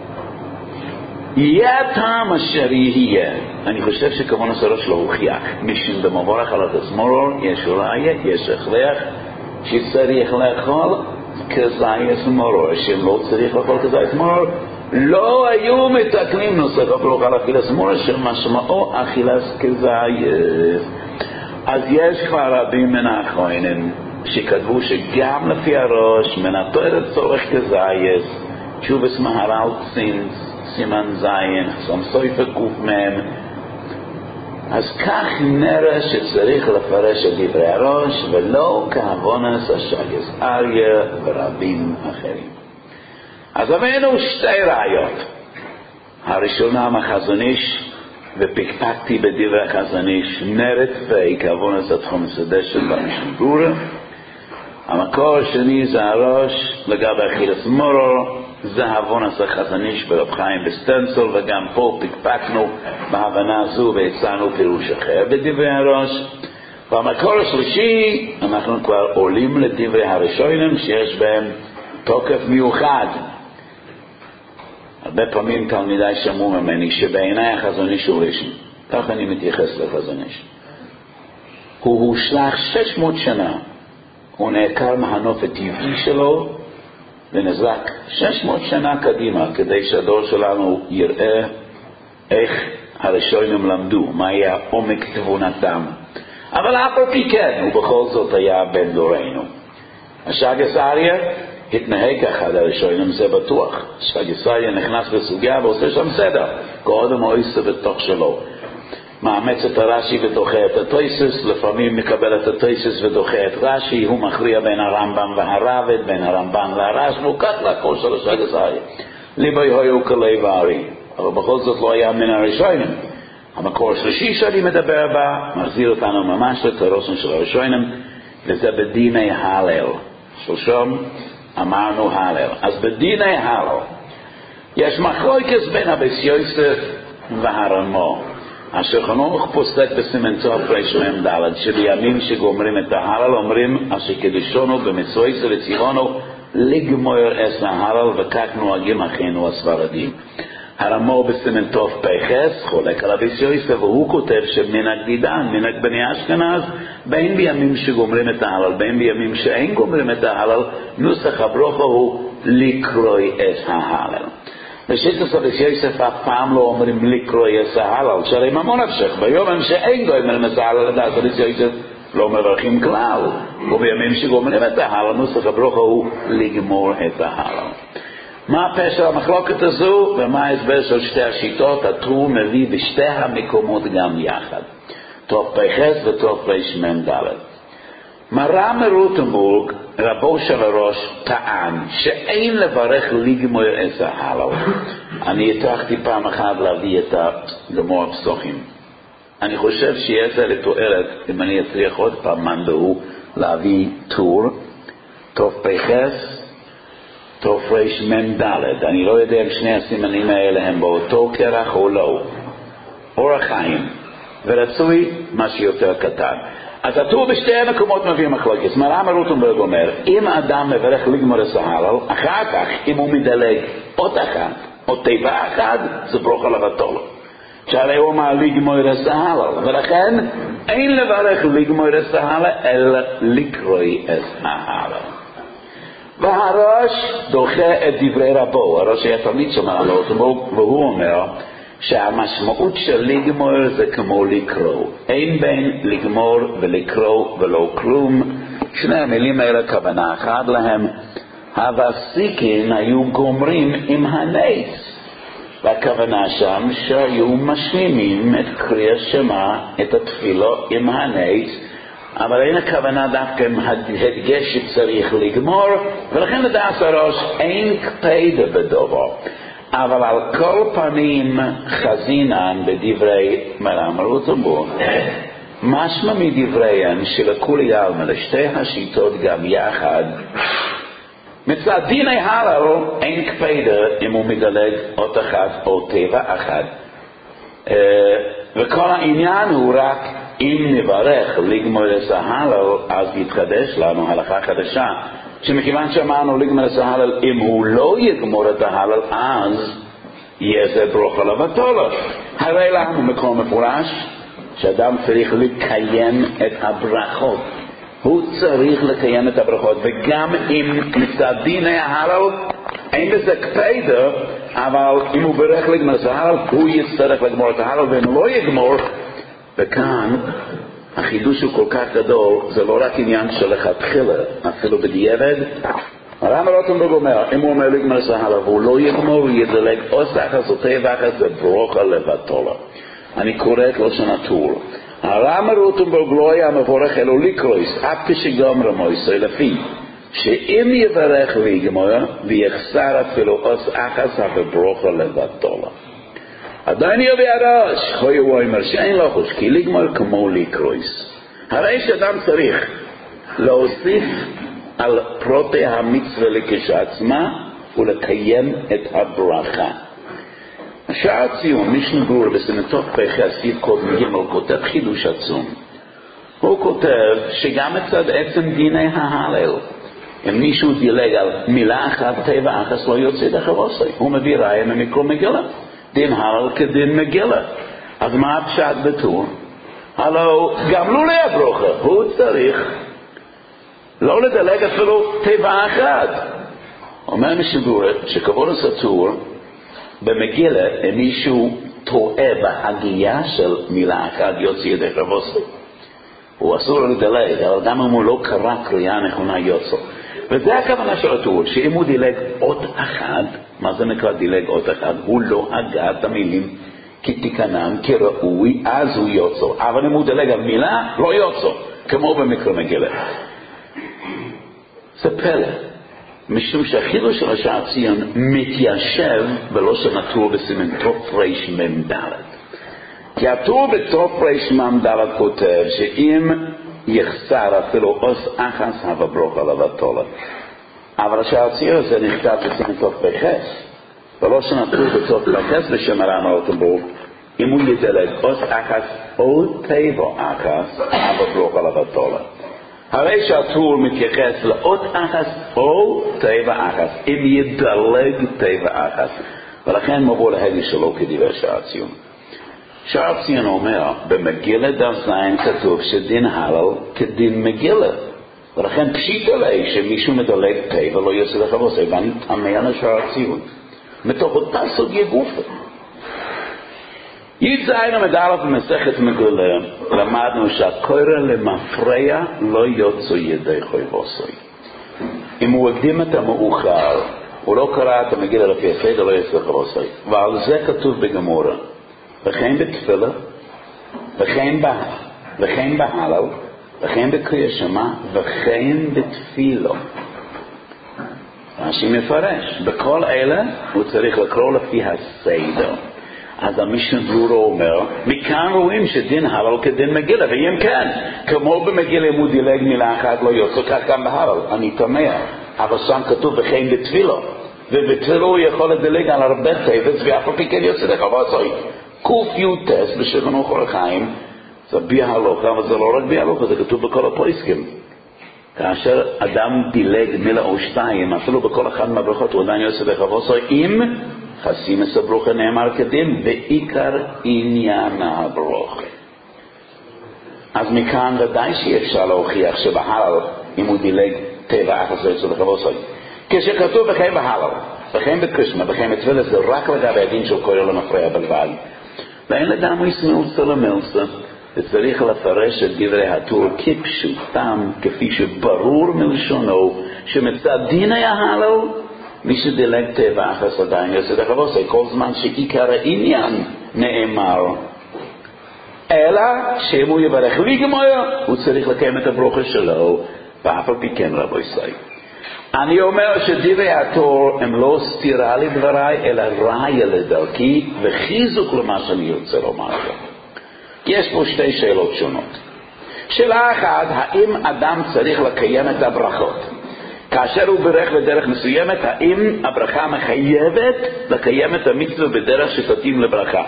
יהיה הטעם אשר יהיה. אני חושב שכמון הסורת שלו הוכיח, משום במבורך על התזמורור יש ראיה, יש הכרח שצריך לאכול כזית מורור. שאם לא צריך לאכול כזית מורור, לא היו מתקנים נוסח הברוכה על אכילת מורור שמשמעו אכילת כזית. אז יש כבר רבים מן האחרונים שכתבו שגם לפי הראש מנטר את צורך כזית, תשובס מהר"ל צינס סימן זין, חסום סויפה גוף מהם. אז כך נראה שצריך לפרש את דברי הראש, ולא כהבונס השגס אריה ורבים אחרים. אז הבאנו שתי ראיות. הראשונה מהחזון איש, ופקפקתי בדברי החזון איש, נרת פייק, כהבונס התחום סדה של במשם ברורה. המקור השני זה הראש, לגבי אכילת מורור, זה הבונס החזון איש ברב חיים בסטנצל, וגם פה פקפקנו בהבנה הזו והצענו פירוש אחר בדברי הראש. והמקור השלישי, אנחנו כבר עולים לדברי הראשונים שיש בהם תוקף מיוחד. הרבה פעמים תלמידי שמעו ממני שבעיניי החזון איש הוא ראשון. כך אני מתייחס לחזון איש. הוא הושלח שש מאות שנה. הוא נעקר מהנוף הטבעי שלו ונזרק שש מאות שנה קדימה, כדי שהדור שלנו יראה איך הראשונים למדו, מה היה עומק תבונתם. אבל אף על פי כן, ובכל זאת היה בן דורנו. השגס אריה התנהג אחד הראשונים, זה בטוח. שגיסאיה נכנס בסוגיה ועושה שם סדר. קודם הוא עושה בתוך שלו. מאמץ את הרש"י ודוחה את התוספות, לפעמים מקבל את התוספות ודוחה את רש"י, הוא מכריע בין הרמב"ם והרב"ד, בין הרמב"ם והרש, והוא קט לכל של השגיסאיה. ליבי היו כלי וארי, אבל בכל זאת לא היה מן הראשונים. המקור השלישי שאני מדבר בה, מחזיר אותנו ממש לתורוסן של הראשונים, וזה בדיני הלל. שלשום אמרנו הלל. אז בדיני הלל, יש מחלוקת בין הבית יוסף והרמו. השולחן ערוך פוסק בסימן טוב רמ"ד, שבימים שגומרים את ההלל אומרים, אשר קדישונו במצוות וציוונו לגמור את ההלל, וכך נוהגים אחינו הספרדים. הרמו בסימן טוב פחס חולק על הבית יוסף, והוא כותב שמנהג דידן, מנהג בני אשכנז, בין בימים שגומרים את ההלל, בין בימים שאין גומרים את ההלל, נוסח הברוכה הוא לקרוא את ההלל. בשיטת הבית יוסף אף פעם לא אומרים לקרוא את ההלל, שהרי ממון נפשך, ביום שאין גומרים את ההלל, לדעת הבית יוסף לא מברכים כלל, ובימים שגומרים את ההלל, נוסח הברוכה הוא לגמור את ההלל. מה הפשר המחלוקת הזו ומה ההסבר של שתי השיטות? הטור מביא בשתי המקומות גם יחד, טוב פחס וטוב רמ"ד. מרן מרוטנבורג, רבו של הראש, טען שאין לברך לגמור את ההלל. אני הטרחתי פעם אחת להביא את הגמור הפסוחים. אני חושב שיהיה זה לתוארת, אם אני אצליח עוד פעם מנדו להביא טור, טוב פחס, טוב רמ"ד. אני לא יודע אם שני הסימנים האלה הם באותו כרך או לא. אורח חיים, ורצוי מה שיותר קטן. אז הטור בשתי המקומות מביא מחלוקת. מרן מרוטנבורג אומר, אם אדם מברך לגמור את ההלל, אחר כך אם הוא מדלג עוד אחת או תיבה אחת, זה ברוך לבטול. שהרי הוא אמר לגמור את ההלל, ולכן אין לברך לגמור את ההלל אלא לקרוא את ההלל. והראש דוחה את דברי רבו. הראש היה תמיד של מרן מרוטנבורג, והוא אומר שהמשמעות של לגמור זה כמו לקרוא. אין בין לגמור ולקרוא ולא כלום. שני המילים האלה כוונה אחת להם. הווסיקין היו גומרים עם הנץ, והכוונה שם שהיו משלימים את קריאת שמע, את התפילו עם הנץ, אבל אין הכוונה דווקא עם הדגש שצריך לגמור, ולכן לדעת הראש אין קפידה בדובו. אבל על כל פנים חזינן בדברי מרן מרוטנבורג, משמע מדבריהן שלכולי עלמא לשתי השיטות גם יחד, מצד דיני הלל אין קפידה אם הוא מדלג אות אחת או תיבה אחת, וכל העניין הוא רק אם נברך לגמור את ההלל, אז יתחדש לנו הלכה חדשה, שמכיוון שאמרנו לגמור את ההלל, אם הוא לא יגמור את ההלל, אז יהיה זה ברכה לבטול. הרי לנו מקום מפורש שאדם צריך לקיים את הברכות, הוא צריך לקיים את הברכות, וגם אם מצד דיני ההלל אין בזה קפידה, אבל אם הוא ברך לגמור את ההלל, הוא יצטרך לגמור את ההלל, ואם לא יגמור, וכאן החידוש הוא כל כך גדול, זה לא רק עניין של לכתחילה, אפילו בדיעבד. מרן מרוטנבורג אומר, אם הוא אומר לגמור את ההלל והוא לא יגמור, הוא ידלג או סחס או תיבה אחת, זה ברכה לבטולה. אני קורא את לשון הטור. מרן מרוטנבורג לא היה מבורך אלו לקרויס, אף כשגמר מויסי, לפי שאם יברך לגמור ויחסר אפילו עוס אחס, אבל ברכה לבטולה. עדיין יביא הראש, חוי הוא אומר שאין לו חוש, כי לגמור כמו לקרויס. הרי שאדם צריך להוסיף על פרוטי המצווה לכשעצמה ולקיים את הברכה. השאר הציון, משנה ברורה בסימן טוב פחס קודם ג' כותב חידוש עצום. הוא כותב שגם מצד עצם דיני ההלל, אם מישהו דילג על מילה אחת תיבה אחת לא יוצא דחרוסי, הוא מביא ראיה ממקרא מגילה. דין הלל כדין מגילה. אז מה הפשט בטור? הלו גם לו ליה ברכה, הוא צריך לא לדלג אפילו תיבה אחת. אומר משנה שכבוד הסטור במגילה, אם מישהו טועה בהגייה של מילה אחת יוצא ידי חרבוסי, הוא אסור לדלג, אבל גם אם הוא לא קרא קריאה נכונה יוצא. וזה הכוונה של הטור, שאם הוא דילג עוד אחד, מה זה נקרא דילג עוד אחד? הוא לא הגה את המילים כתיקנם, כראוי, אז הוא יוצא. אבל אם הוא דילג על מילה, לא יוצא, כמו במקרא מגילה. זה פלא, משום שהחידוש של השער ציון מתיישב בלושן הטור בסימן תוף ריש מם דלת. כי הטור בתוף ריש מם דלת כותב שאם יחסר אפילו עוס אחס הווה ברוכה לבטולה. אבל השער ציון הזה נכתב בסימן תוף בחס. בלושן הטור בתוף בחס בשם הר"ן רוטנבורג, אם הוא ידלג עוס אחס או טבע אחס הווה ברוכה לבטולה. הרי שהטור מתייחס לעוד אחס או טבע אחס, אם ידלג טבע אחס. ולכן מבוא להגיד שלא כדברי שער ציון. שער ציון אומר, במגילה דף זין כתוב שדין הלל כדין מגילה. ולכן פשיט עלי שמישהו מדלג טבע לא יוצא לחבוסי, ואני תמה לשער ציון. מתוך אותה סוגיה גופה. י"ז עמוד א' במסכת מגילה למדנו שהקורא למפרע לא יוצא ידי חויבוסי. אם הוא הקדים את המאוחר, הוא לא קרא את המגילה לפי הסדר, לא יוצא חויבוסי. ועל זה כתוב בגמורה, וכן בתפילה, וכן בה, וכן בהלל, וכן בקריאה שמע, וכן בתפילו. רש"י מפרש, בכל אלה הוא צריך לקרוא לפי הסדר. אז המשנה ברורה אומר, מכאן רואים שדין הלל כדין מגילה, ואם כן, כמו במגילה אם הוא דילג מילה אחת לא יוצא, כך גם בהלל, אני תמה, אבל שם כתוב וכן בתפילו, ובתפילו הוא יכול לדלג על הרבה טבץ, ואף על פי כן יוצא לחבוסי. קוף יוטס בשולחן אורח החיים, זה בי הלוכה, אבל זה לא רק בי הלוכה, זה כתוב בכל הפויסקים. כאשר אדם דילג מילה או שתיים, אפילו בכל אחד מהברכות הוא עדיין יוצא לחבוסי, אם חסים את הברוכה נאמר כדין, ועיקר עניין הברוכה. אז מכאן ודאי שאפשר להוכיח שבהלל, אם הוא דילג טבע אחת יוצא לחבוסי. כשכתוב וכן בהלל, וכן בקרישמה, וכן בתפילה, זה רק לגבי הדין של קורא למפרע בלבד. ואין לדם יסמלסה למלסה, וצריך לפרש את דברי הטור כפשוטם, כפי שברור מלשונו, שמצד דין היה הלל, מי שדילג טבע אחס עדיין יוצא לחבוסי, כל זמן שעיקר העניין נאמר. אלא שאם הוא יברך לגמור, הוא צריך לקיים את הברוכה שלו, ואף על פי כן רבוי סי. אני אומר שדברי התור הם לא סתירה לדבריי, אלא ראיה לדרכי וחיזוק למה שאני רוצה לומר לכם. יש פה שתי שאלות שונות. שאלה אחת, האם אדם צריך לקיים את הברכות? כאשר הוא ברך בדרך מסוימת, האם הברכה מחייבת לקיים את המצווה בדרך שתתאים לברכה?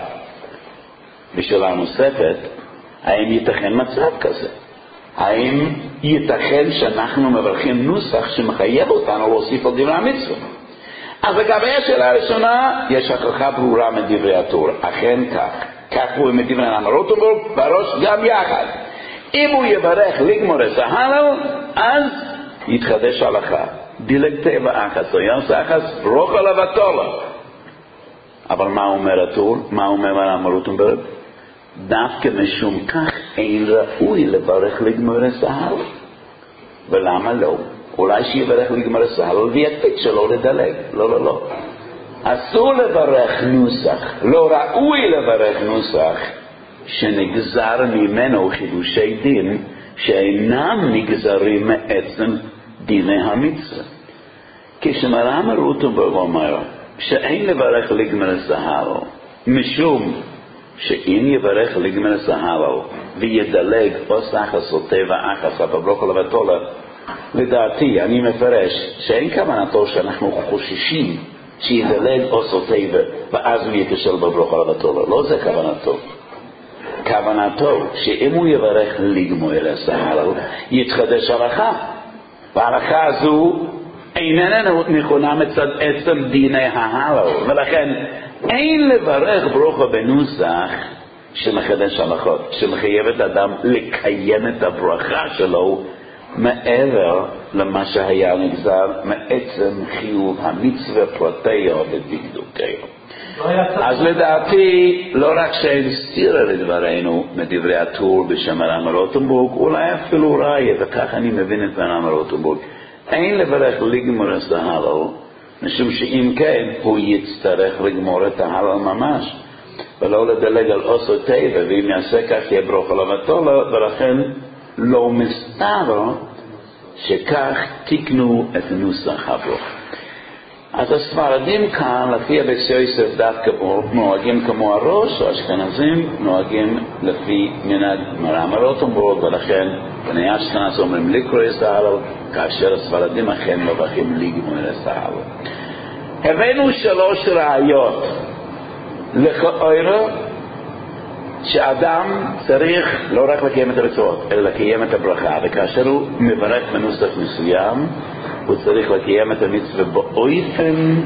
ושאלה נוספת, האם ייתכן מצב כזה? האם ייתכן שאנחנו מברכים נוסח שמחייב אותנו להוסיף על דברי המצווה? אז לגבי השאלה הראשונה, יש הכרחה ברורה מדברי התורה. אכן כך. כך הוא מדברי הר"ן רוטנבורג, בראש גם יחד. אם הוא יברך לגמור את ההלל, אז יתחדש הלכה. דילג טבע אחת, או יעשה אחת, ברוכה לבטולה. אבל מה אומר התורה? מה אומר הר"ן רוטנבורג? דווקא משום כך אין ראוי לברך לגמור את ההלל. ולמה לא? אולי שיברך לגמור את ההלל ויקפיד שלא לדלג. לא, לא, לא. אסור לברך נוסח, לא ראוי לברך נוסח שנגזר ממנו חידושי דין שאינם נגזרים מעצם דיני המצווה. כשהר"ן רוטנבורג אומר שאין לברך לגמור את ההלל, משום שאם יברך לגמור את ההלל וידלג עוס אחס או טבע אחס בברכה לבטולה, לדעתי אני מפרש שאין כוונתו שאנחנו חוששים שידלג עוס או טבע ואז הוא יקשל בברכה לבטולה. לא זה כוונתו. כוונתו שאם הוא יברך לגמור את ההלל יתחדש הלכה, וההלכה הזו איננה נכונה מצד עצם דיני ההלל, ולכן אין לברך ברכה בנוסח שמחדש הלכות, שמחייב את האדם לקיים את הברכה שלו מעבר למה שהיה נגזר מעצם חיוב המצווה פרטיה ודקדוקיה. אז לדעתי לא רק שאין סתירה לדברנו מדברי הטור בשם הר"ן רוטנבורג, אולי אפילו ראיה, וכך אני מבין את הר"ן רוטנבורג, אין לברך לגמור את ההלל, משום שאם כן הוא יצטרך לגמור את ההלל ממש, ולא לדלג על עושה טבע, ואם יעשה כך יהיה ברכה לבטלה, ולכן לא מסתבר שכך תיקנו את נוסח הברכה. אז הספרדים כאן, לפי הבית יוסף דווקא נוהגים כמו הראש, האשכנזים נוהגים לפי מנהג מרן רוטנבורג, ולכן בני אשכנז אומרים לקרוא את ההלל, כאשר הספרדים אכן מברכים לגמור את ההלל. הבאנו שלוש ראיות לכאורה שאדם צריך לא רק לקיים את המצוות, אלא לקיים את הברכה, וכאשר הוא מברך בנוסח מסוים, הוא צריך לקיים את המצווה באופן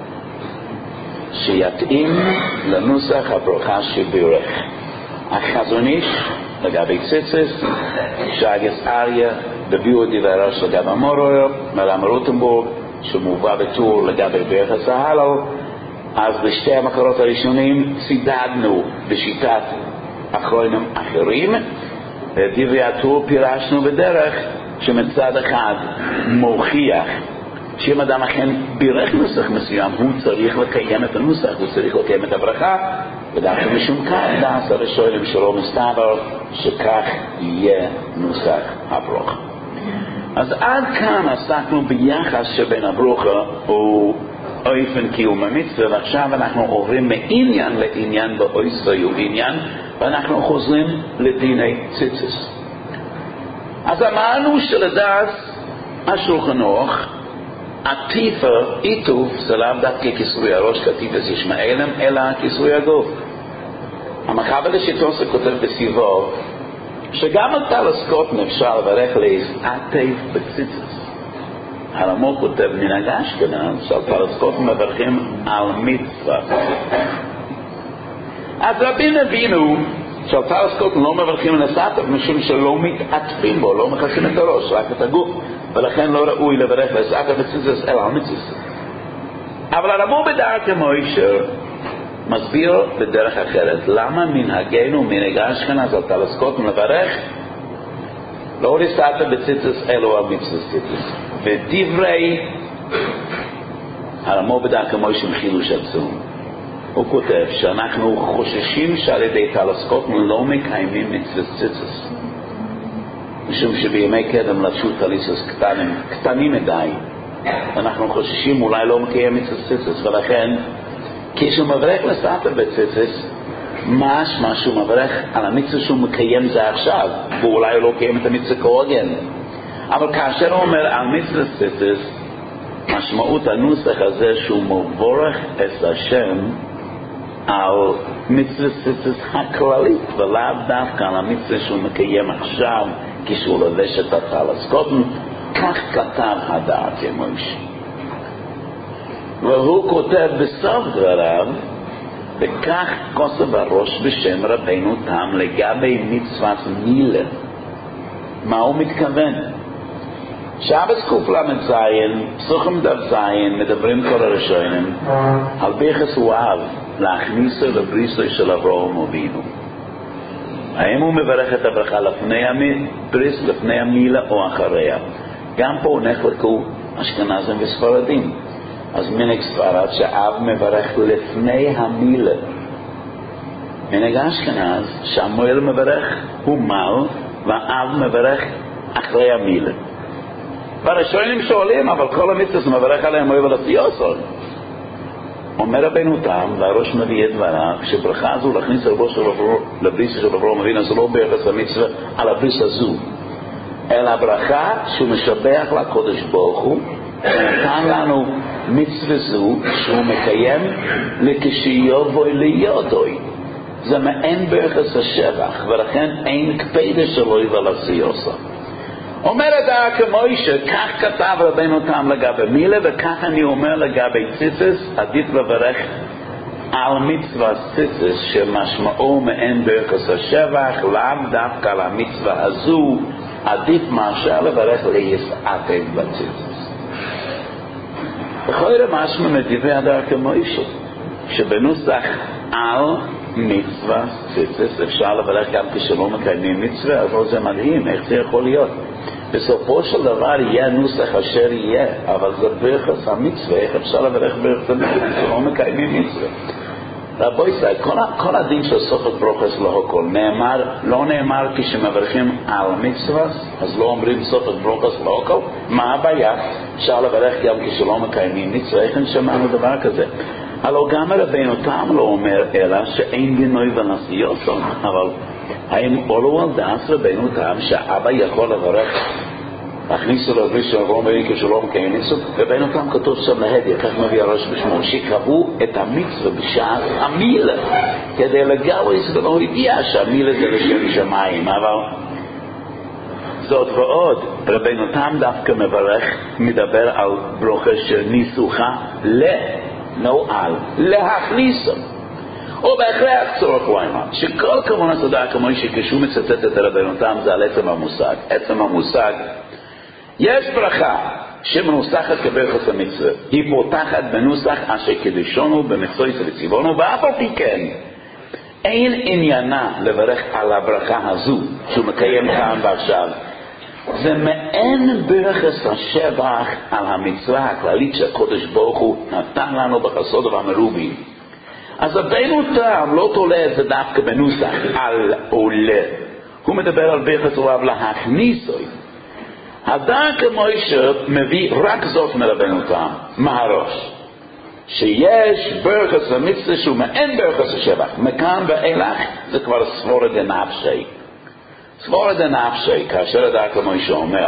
שיתאים לנוסח הברכה שבירך. החזון איש לגבי ציצס, שגס אריה בביאו דברי הראש לגבי המורר, מרן רוטנבורג שמובא בטור לגבי ברכת ההלל. אז בשתי המקורות הראשונים צידדנו בשיטת אחרונים אחרים, דברי הטור פירשנו בדרך שמצד אחד מוכיח שאם אדם אכן בירך נוסח מסוים, הוא צריך לקיים את הנוסח, הוא צריך לקיים את הברכה, ודווקא משום כך דעת הראשונים שלא מסתבר שכך יהיה נוסח הברכה. אז עד כאן עסקנו ביחס שבין הברכה ואופן קיום המצווה, ועכשיו אנחנו עוברים מעניין לעניין באויסוי ועניין, ואנחנו חוזרים לדיני ציצס. אז אמרנו שלדעת השולחן ערוך עטיפה, עיטוף, זה לאו דווקא כיסוי הראש כעטיפת ישמעאלים, אלא כיסוי הגוף. המחבר לשיטוסה כותב בסיבוב שגם על טלסקוטן אפשר לברך לעטף בציצס. הרמ"א כותב מנהג אשכנז שעל טלסקוטן מברכים על מצווה. אז רבים הבינו שעל טלסקוטן לא מברכים לסעטף משום שלא מתעטפים בו, לא מכסים את הראש, רק את הגוף, ולכן לא ראוי לברך לסעטף בציצס אלא על מצווה. אבל הרמ"א בדעת מוישה מסביר בדרך אחרת למה מנהגנו מנהג אשכנז על טלסקוטן לברך לא לסעטף בציצס אלא על מצווה ציצס. ודברי הרמ"א בדעת מוישה חידוש עצום. הוא כותב שאנחנו חוששים שעל ידי טלסקוטן לא מקיימים מצוות ציצס, משום שבימי קדם לבשו טליסוס קטנים, קטנים מדי. אנחנו חוששים אולי לא מקיים מצוות ציצס, ולכן כשהוא מברך לסעטף בציצס, משמע שהוא מברך על המצווה שהוא מקיים זה עכשיו, ואולי לא מקיים את המצווה כהוגן. אבל כאשר הוא אומר על מצוות ציצס, משמעות הנוסח הזה שהוא מבורך את השם על מצוות ציצס הכללית, ולאו דווקא על המצווה שהוא מקיים עכשיו כשהוא לובש את הטלסקוטן. כך כתב הדעת מוישה, והוא כותב בסוף דבריו, וכך כוסף הראש בשם רבנו תם לגבי מצוות מילה. מה הוא מתכוון? שבס קל"ז, פסוקים דף זין, מדברים כל הראשונים על ביחס וואב להכניסו לבריסו של אברהם אבינו. האם הוא מברך את הברכה לפני הבריס, לפני המילה או אחריה? גם פה נחלקו אשכנזים וספרדים. אז מנהג ספרד שאב מברך לפני המילה, מנהג אשכנז שהמויל מברך הוא מל והאב מברך אחרי המילה. והראשונים שואלים, אבל כל המצוות מברך עליהם אוהב על הסיוסון. אומר רבנו תם, והראש מביא את דבריו, שברכה הזו להכניס לבריס של אברהם אבינו, זה לא ביחס המצווה על הבריס הזו, אלא הברכה שהוא משבח לקודש ברוך הוא, שנתן לנו מצווה זו שהוא מקיים לכשיובוי ליודוי. זה מעין ביחס השבח, ולכן אין קפידה שלו ועל הסיוסון. אומר הדעת מוישה, כך כתב רבנו תם לגבי מילה, וכך אני אומר לגבי ציצס, עדיף לברך על מצווה ציצס שמשמעו מעין ברכס השבח, לאו דווקא על המצווה הזו, עדיף מאשר לברך ליסעטף בציצס. בכל משמע מדברי הדעת מוישה, שבנוסח על מצווה ציצס אפשר לברך גם כשלא מקיימים מצווה, אבל זה מדהים, איך זה יכול להיות? בסופו של דבר יהיה נוסח אשר יהיה, אבל זה ברכס המצווה, איך אפשר לברך ברכס המצווה? לא מקיימים מצווה. רבו ישראל, כל, כל הדין של סופת ברוכס לא הכל, נאמר, לא נאמר כשמברכים על מצווה, אז לא אומרים סופת ברוכס לא הכל. מה הבעיה? אפשר לברך גם כשלא מקיימים מצווה, איך שמענו דבר כזה? הלא גם רבינו תם לא אומר אלא שאין גינוי ונסיעות, אבל האם עולו על דעת רבינו תם שאבא יכול לברך הכניסו לבלי של רומי כשלא מקיים מצווה? רבינו תם כתוב שם להדיה, כך מביא הראש בשמו, שקבעו את המצווה בשעת המילה כדי לגאוויס ולא הגיע שהמילה זה לשם שמיים. אבל זאת ועוד, רבינו תם דווקא מברך, מדבר על ברוכה של ניסוחה ל נועל, להכניסו. או בהכרח צורך ויימן, שכל כמונה תודה כמו שכשהוא מצטט את רבינו תם זה על עצם המושג. עצם המושג, יש ברכה שמנוסחת כברכס המצווה, היא פותחת בנוסח אשר קדישונו במצוות וציוונו, ואף על פי כן אין עניינה לברך על הברכה הזו שהוא מקיים כאן ועכשיו. זה מעין ברכס השבח על המצווה הכללית שהקדוש ברוך הוא נתן לנו בחסוד והמרובים. אז רבינו תם לא תולה את זה דווקא בנוסח על או ל, הוא מדבר על ברכס אוהב להכניסו. הדרך מוישה מביא רק זאת מרבינו תם, מהראש, שיש ברכס המצווה שהוא מעין ברכס השבח. מכאן ואילך זה כבר סבורה דנפשי. סבורה דנפשי, כאשר הדרך מוישה אומר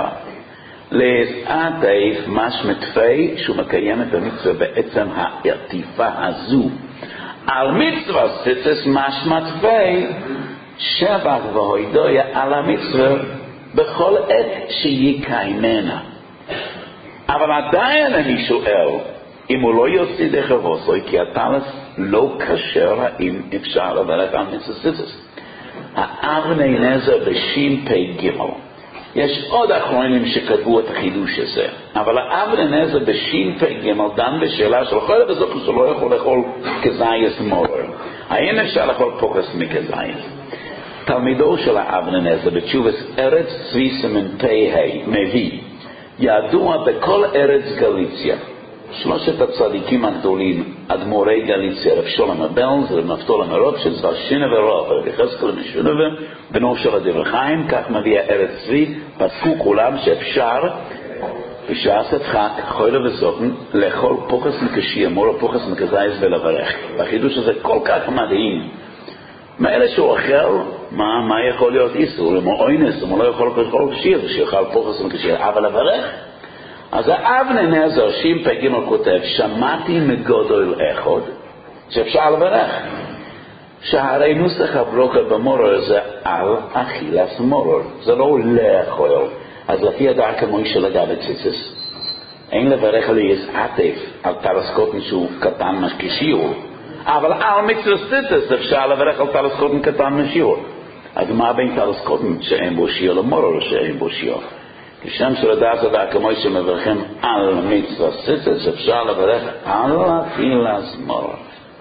לעתיף משמע תפי שהוא מקיים את המצווה בעצם העטיפה הזו על מצווה ציצס משמע תפי שבח והוידויה על המצווה בכל עת שיקיימנה. אבל עדיין אני שואל, אם הוא לא יוציא דחבוסוי, כי הטלס לא קשר, האם אפשר לברך על מצווה ציצס? האבני נזר בשין פי גימל. יש עוד אחרונים שכתבו את החידוש הזה, אבל האבני נזר בשין פי גימל דן בשאלה של חולה וזאת שלא יכול לאכול כזייס מורר. האם אפשר לאכול פוקס מכזייס? תלמידו של האבני נזר בתשובס ארץ צבי סמנטי ה' מביא, ידוע בכל ארץ גליציה, שלושת הצדיקים הגדולים, אדמו"רי גליציה, רב שולם הבלז, רב נפתול המרוב, שזבר שינה ורוב, רב יחזקאל משונבה, בנו של הדבר חיים, כך מביא ארץ צבי, פסקו כולם שאפשר, בשעת חג, חוילה וסוכן, לאכול פוחס מקשי, אמור פוחס מקזייס ולברך. החידוש הזה כל כך מדהים. מאלה שהוא אוכל, מה, מה יכול להיות איסור? אם הוא אוינס, אם הוא לא יכול לאכול קשיר, שיאכל פוחס מקשיר, אבל לברך? אז האבני נזר שים פגים על כותב, שמעתי מגודל אחד שאפשר לברך, שהרי נוסח הברוקה במורר זה על אכילס מורר, זה לא לאכול. אז לפי הדעה כמו איש לגבי ציצס, אין לברך לי יש עטף על טלסקוטן שהוא קטן משקישיור, אבל על מצווה ציצס אפשר לברך על טלסקוטן קטן משיור. אז מה בין טלסקוטן שאין בו שיר למורר או שאין בו שיר? כשם שלדעת הדעה כמו שמברכים על מצווה ציצס אפשר לברך על אכילס מורר.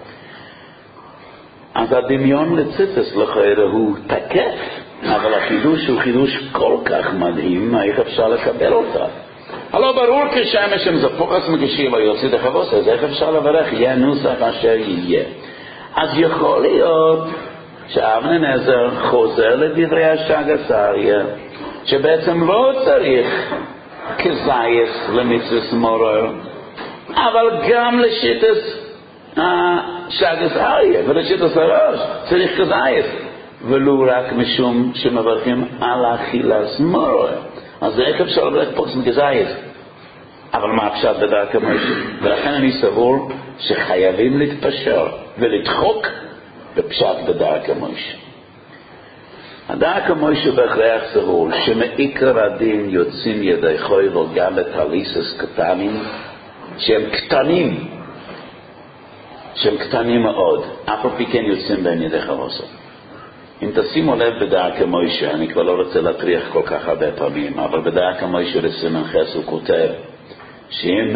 אז הדמיון לציצס לכאורה הוא תקף, אבל החידוש הוא חידוש כל כך מדהים, איך אפשר לקבל אותה? הלא ברור כשם אם זה פוחס מגישי ויוציא דחבוס, אז איך אפשר לברך? יהיה נוסח אשר יהיה. אז יכול להיות שאבני נזר חוזר לדברי השגס אריה, שבעצם לא צריך כזייס למצווה מורר, אבל גם לשיטס השגס אריה ולשיטס הראש צריך כזייס, ולא רק משום שמברכים על אכילס מורר. אז איך אפשר לברך פוקס מכזייס? אבל מה אפשר בדרך המוישה? ולכן אני סבור שחייבים להתפשר ולדחוק בפשט בדרך המוישה. הדרך המוישה בהכרח סבור שמעיקר הדין יוצאים ידי חויב גם בתליסס קטנים שהם קטנים שהם קטנים מאוד, אף על פי כן יוצאים בין ידי חבוסה. אם תשימו לב בדרך המוישה, אני כבר לא רוצה להטריח כל כך הרבה פעמים, אבל בדרך המוישה לסימן חס הוא כותב שאם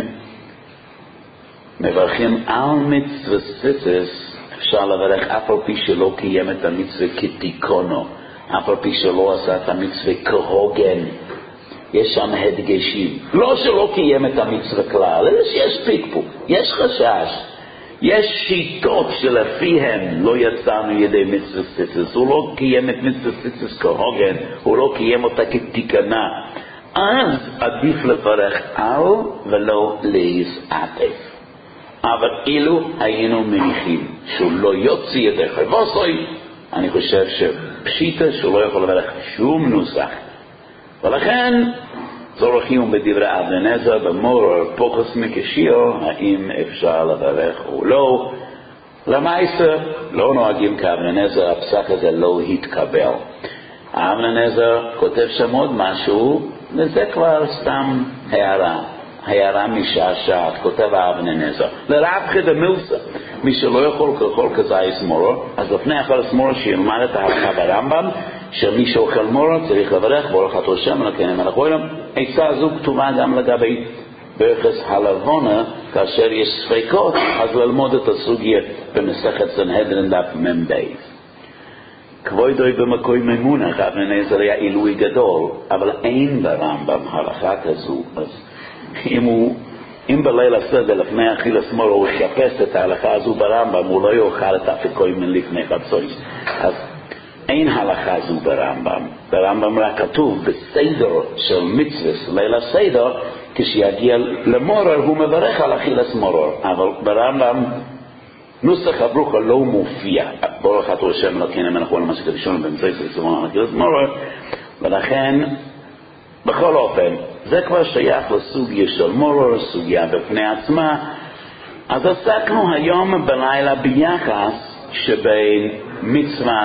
מברכים על מצווה ציצס, אפשר לברך אף על פי שלא קיים את המצווה כתיקונו, אף על פי שלא עשה את המצווה כהוגן. יש שם הדגשים. לא שלא קיים את המצווה כלל, אלא שיש פיקפוק, יש חשש. יש שיטות שלפיהן לא יצאנו ידי מצווה ציצוס, הוא לא קיים את מצווה ציצוס כהוגן, הוא לא קיים אותה כתיקנה. אז עדיף לברך על ולא להסעטף. אבל אילו היינו מניחים שהוא לא יוציא ידי חבוסוי, אני חושב שפשיטה שהוא לא יכול לברך שום נוסח. ולכן זורקים בדברי אבן עזרא במורר פוחס מקשיר, האם אפשר לברך או לא. למעשה לא נוהגים כאבן עזרא, הפסק הזה לא התקבל. אבן עזרא כותב שם עוד משהו, וזה כבר סתם הערה, הערה משעשעת, כותב אבן עזרא. לרב חידה מילסה, מי שלא יכול לאכול כזית מורר, אז לפני אכל מורר שילמד את ההלכה ברמב"ם, שמי שאוכל מורר צריך לברך ברכת השם אלוקינו מלך העולם. עצה זו כתובה גם לגבי ברכת הלבונה, כאשר יש ספקות, אז ללמוד את הסוגיה במסכת סנהדרין דף מ"ב. כבודוי במקום ממונח, אבן עזרא היה עילוי גדול, אבל אין ברמב"ם הלכה כזו. אז אם הוא אם בליל הסדר לפני אכילת מורר הוא יחפש את ההלכה הזו ברמב"ם, הוא לא יאכל את אפיקוימן לפני חצות. אז אין הלכה זו ברמב"ם. ברמב"ם רק כתוב בסדר של מצווה ליל הסדר, כשיגיע למורר הוא מברך על אכילת מורר. אבל ברמב"ם נוסח הברוכה לא מופיע. ברכת השם אלוקינו מלך העולם אשר קדשנו באמצעות סימון אכילת מורר, ולכן בכל אופן זה כבר שייך לסוגיה של מורר, סוגיה בפני עצמה. אז עסקנו היום בלילה ביחס שבין מצווה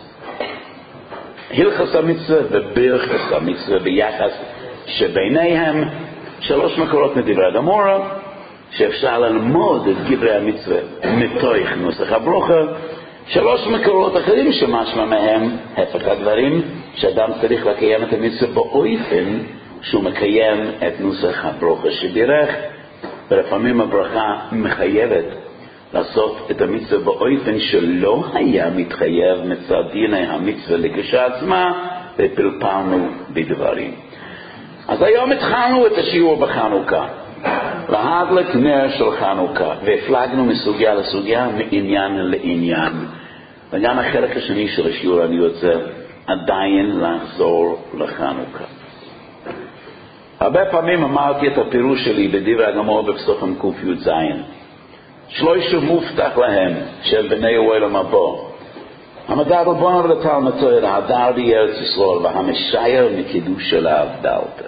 הלכס המצווה וברכס המצווה, ביחס שביניהם שלוש מקורות מדברי הגמרא שאפשר ללמוד את דברי המצווה מתוך נוסח הברוכה, שלוש מקורות אחרים שמשמע מהם הפך הדברים, שאדם צריך לקיים את המצווה באופן שהוא מקיים את נוסח הברוכה שבירך, ולפעמים הברכה מחייבת לעשות את המצווה באופן שלא היה מתחייב מצד דיני המצווה לקשה עצמה, ופלפלנו בדברים. אז היום התחלנו את השיעור בחנוכה, להדלק נר של חנוכה, והפלגנו מסוגיה לסוגיה, מעניין לעניין. וגם החלק השני של השיעור אני רוצה עדיין לחזור לחנוכה. הרבה פעמים אמרתי את הפירוש שלי בדברי הגמרא בפסוחים ק"ז. שלושה מובטח להם של בני העולם הבא. המדע רבנו לתלמוד תורה, הדר בארץ ישראל והמשייר מקידוש של ההבדלת.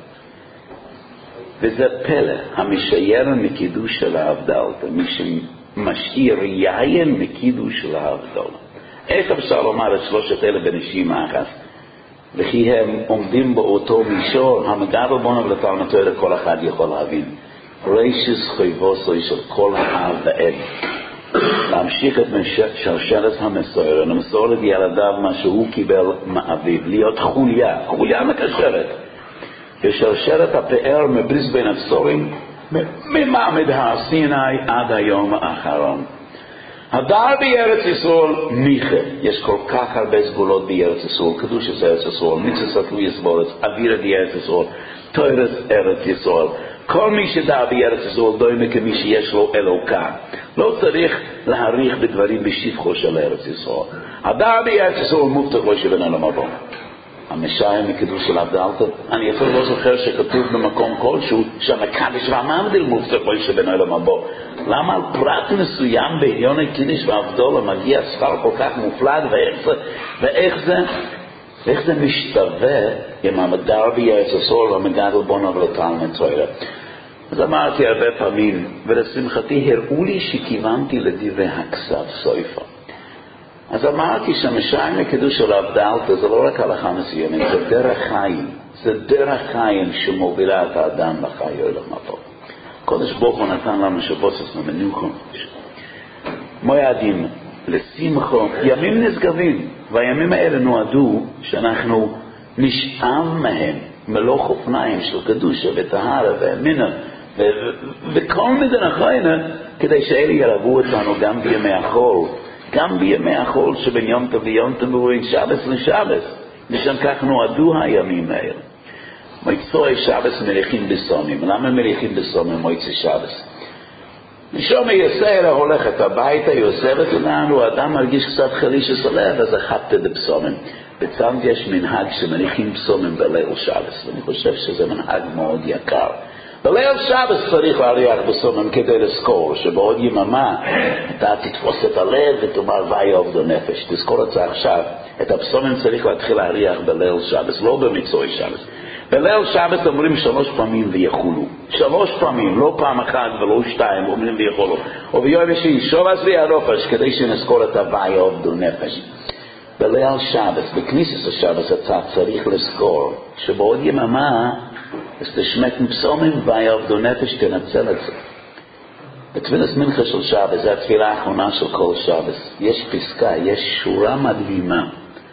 וזה פלא, המשייר מקידוש של ההבדלת, מי שמשאיר יין מקידוש של ההבדלת. איך אפשר לומר את שלושת אלה בנשימה אחת? וכי הם עומדים באותו מישור. המדע רבנו לתלמוד תורה כל אחד יכול להבין. רשס חייבוסוי של כל האב ועד, להמשיך את שרשרת המסורת, המסורת ילדיו מה שהוא קיבל מאביו, להיות חוליה, חוליה מקשרת, ושרשרת הפאר מבריס בין הבשורים, ממעמד הר סיני עד היום האחרון. הדר בארץ ישראל מיכה, יש כל כך הרבה סגולות בארץ ישראל, קדוש ארץ ישראל, מצוות תלוי סבולת, אוויר בארץ ישראל, תורת ארץ ישראל. כל מי שדע בארץ ישראל דומה כמי שיש לו אלוקה. לא צריך להעריך בדברים בשפחו של ארץ ישראל. הדע בארץ ישראל מובטח לו שבן עולם הבא. המשייר מקידוש של הבדלת, אני אפילו לא זוכר שכתוב במקום כלשהו שהמקדש והמבדיל מובטח לו שבן עולם הבא. למה על פרט מסוים בעליון הקידוש והבדלה מגיע שכר כל כך מופלג, ואיך זה, ואיך זה איך זה משתווה עם המדר בארץ ישראל והמגדל בונו ולתלמוד תורה. אז אמרתי הרבה פעמים, ולשמחתי הראו לי שכיוונתי לדברי הכסף סויפה. אז אמרתי שהמשייר מקידוש של הבדלת זה לא רק הלכה מסוימת, זה דרך חיים. זה דרך חיים שמובילה את האדם לחיי עולם הבא. קודש ברוך הוא נתן לנו שבוצס ומנוחו מועדים לשמחו, ימים נשגבים, והימים האלה נועדו שאנחנו נשאב מהם מלוך אופניים של קדושה וטהרה ואמינה ו- ו- וכל מדינה חיינה, כדי שאלה ילוו אותנו גם בימי החול, גם בימי החול שבין יום טוב ויום טוב ובין שבס לשבס. לשם כך נועדו הימים האלה. מויצוי שבס מריחים בסומים. למה מריחים בסומים מויצי שבס? משום יסר הולכת הביתה, יוסרת לנו, האדם מרגיש קצת חליש הסולב, אז אחת את בסומים. בצד יש מנהג שמריחים בסומים בליל שבס, ואני חושב שזה מנהג מאוד יקר. בליל שבס צריך להריח בסומים כדי לזכור שבעוד יממה אתה תתפוס את הלב ותאמר ואי עובדו נפש. תזכור את זה עכשיו. את הבסומים צריך להתחיל להריח בליל שבס, לא במצוי שבס. בליל שבס אומרים שלוש פעמים ויחולו. שלוש פעמים, לא פעם אחת ולא שתיים, אומרים ויחולו. וביום ישי, שובס ויערופש, כדי שנזכור את הוואי עובדו נפש. בליל שבס, בכניסת השבס, אתה צריך לזכור שבעוד יממה, אז תשמק מבסומים ואי עובדו נפש, תנצל את זה. בתפילת מנחה של שבס, זו התפילה האחרונה של כל שבס. יש פסקה, יש שורה מדהימה.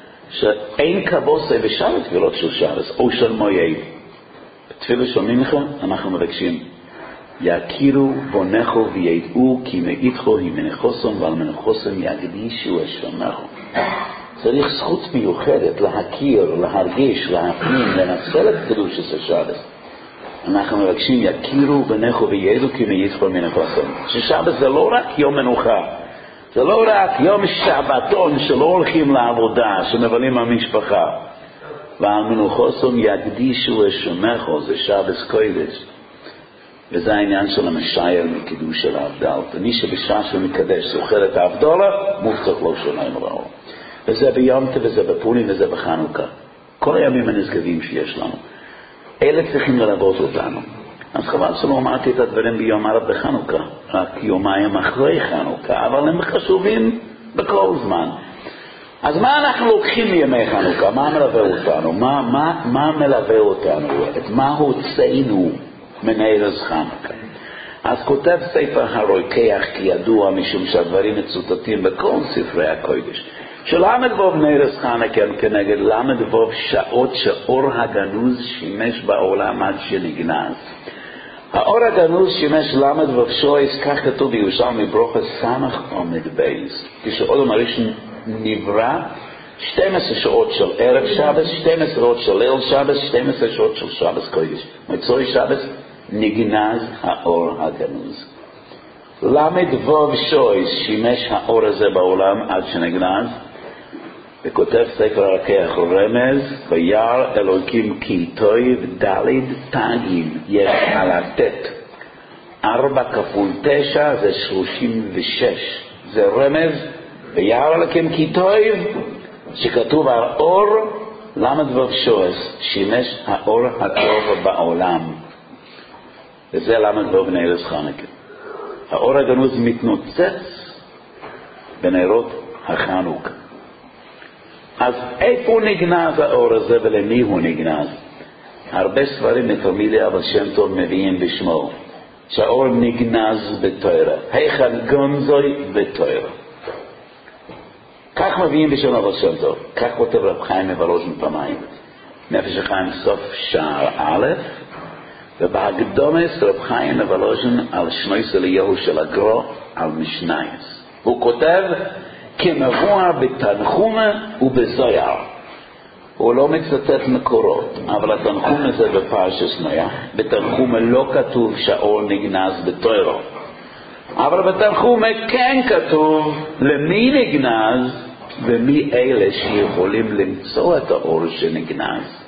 שאין כבוסי בשאר תפילות של שבס או של מויי. בתפילה של מנחה אנחנו מבקשים יכירו בונכו וידעו כי מאיתכו היא מנחוסם ועל מנחוסם יקדישו אשמחו. צריך זכות מיוחדת להכיר, להרגיש, להפנים, לנצל את קדושת השבס. אנחנו מבקשים יכירו בונכו וידעו כי מאיתכו מנחוסם. ששבס זה לא רק יום מנוחה, זה לא רק יום שבתון שלא הולכים לעבודה, שמבלים המשפחה. ועל מנוחוסם יקדישו אשמחו, זה שבס קודש. וזה העניין של המשייל מקידוש של ההבדל. ומי שבשעה שמקדש זוכר את ההבדלה, מובטח לו שוליים רעו. וזה ביום טוב וזה בפורים וזה בחנוכה. כל הימים הנשגבים שיש לנו. אלה צריכים ללוות אותנו. אז חבל שלא אמרתי את הדברים ביום ערב בחנוכה, רק יומיים אחרי חנוכה, אבל הם חשובים בכל זמן. אז מה אנחנו לוקחים מימי חנוכה? מה מלווה אותנו? מה, מה, מה מלווה אותנו? את מה הוצאנו מנהלת חנוכה? אז כותב ספר הרוקח כידוע, משום שהדברים מצוטטים בכל ספרי הקודש. שלמד בוב נרס חנוכה כנגד למד בוב שעות שאור הגנוז שימש בעולם עד שנגנז. האור הגנוז שימש למד ובשויס, כך כתוב בירושלמי ברוכס סמך עומד בייס. כשאודם הראשון נברא, שתים עשרה שעות של ערב שבס, שתים עשרה שעות של ליל שבס, שתים עשרה שעות של שבס קודש. מצוי שבס נגנז האור הגנוז. למד ובשויס שימש האור הזה בעולם עד שנגנז, וכותב ספר הרוקח רמז, וירא אלוקים כי טוב דלת תגים יש על הטט. ארבע כפול תשע זה שלושים ושש. זה רמז, וירא אלוקים כי טוב, שכתוב על אור, למד ובשויס, שימש האור הטוב בעולם. וזה למד ובנהלת חנוכה. האור הגנוז מתנוצץ בנרות החנוכה. אז איפה נגנז האור הזה ולמי הוא נגנז? הרבה ספרים מתלמידי אבל שם טוב מביאים בשמו שהאור נגנז בתורה. היכן גונזוי בתורה. כך מביאים בשם אבל שם טוב. כך כותב רב חיים מוולוז'ין פעמיים. נפש החיים סוף שער א', ובהקדומס רב חיים מוולוז'ין על שנויס אליהו של הגרו על משנייס. הוא כותב כמבואר בתנחומה ובזויר. הוא לא מצטט מקורות, אבל התנחומה זה בפרשת נויח. בתנחומה לא כתוב שהאור נגנז בתורה, אבל בתנחומה כן כתוב למי נגנז ומי אלה שיכולים למצוא את האור שנגנז.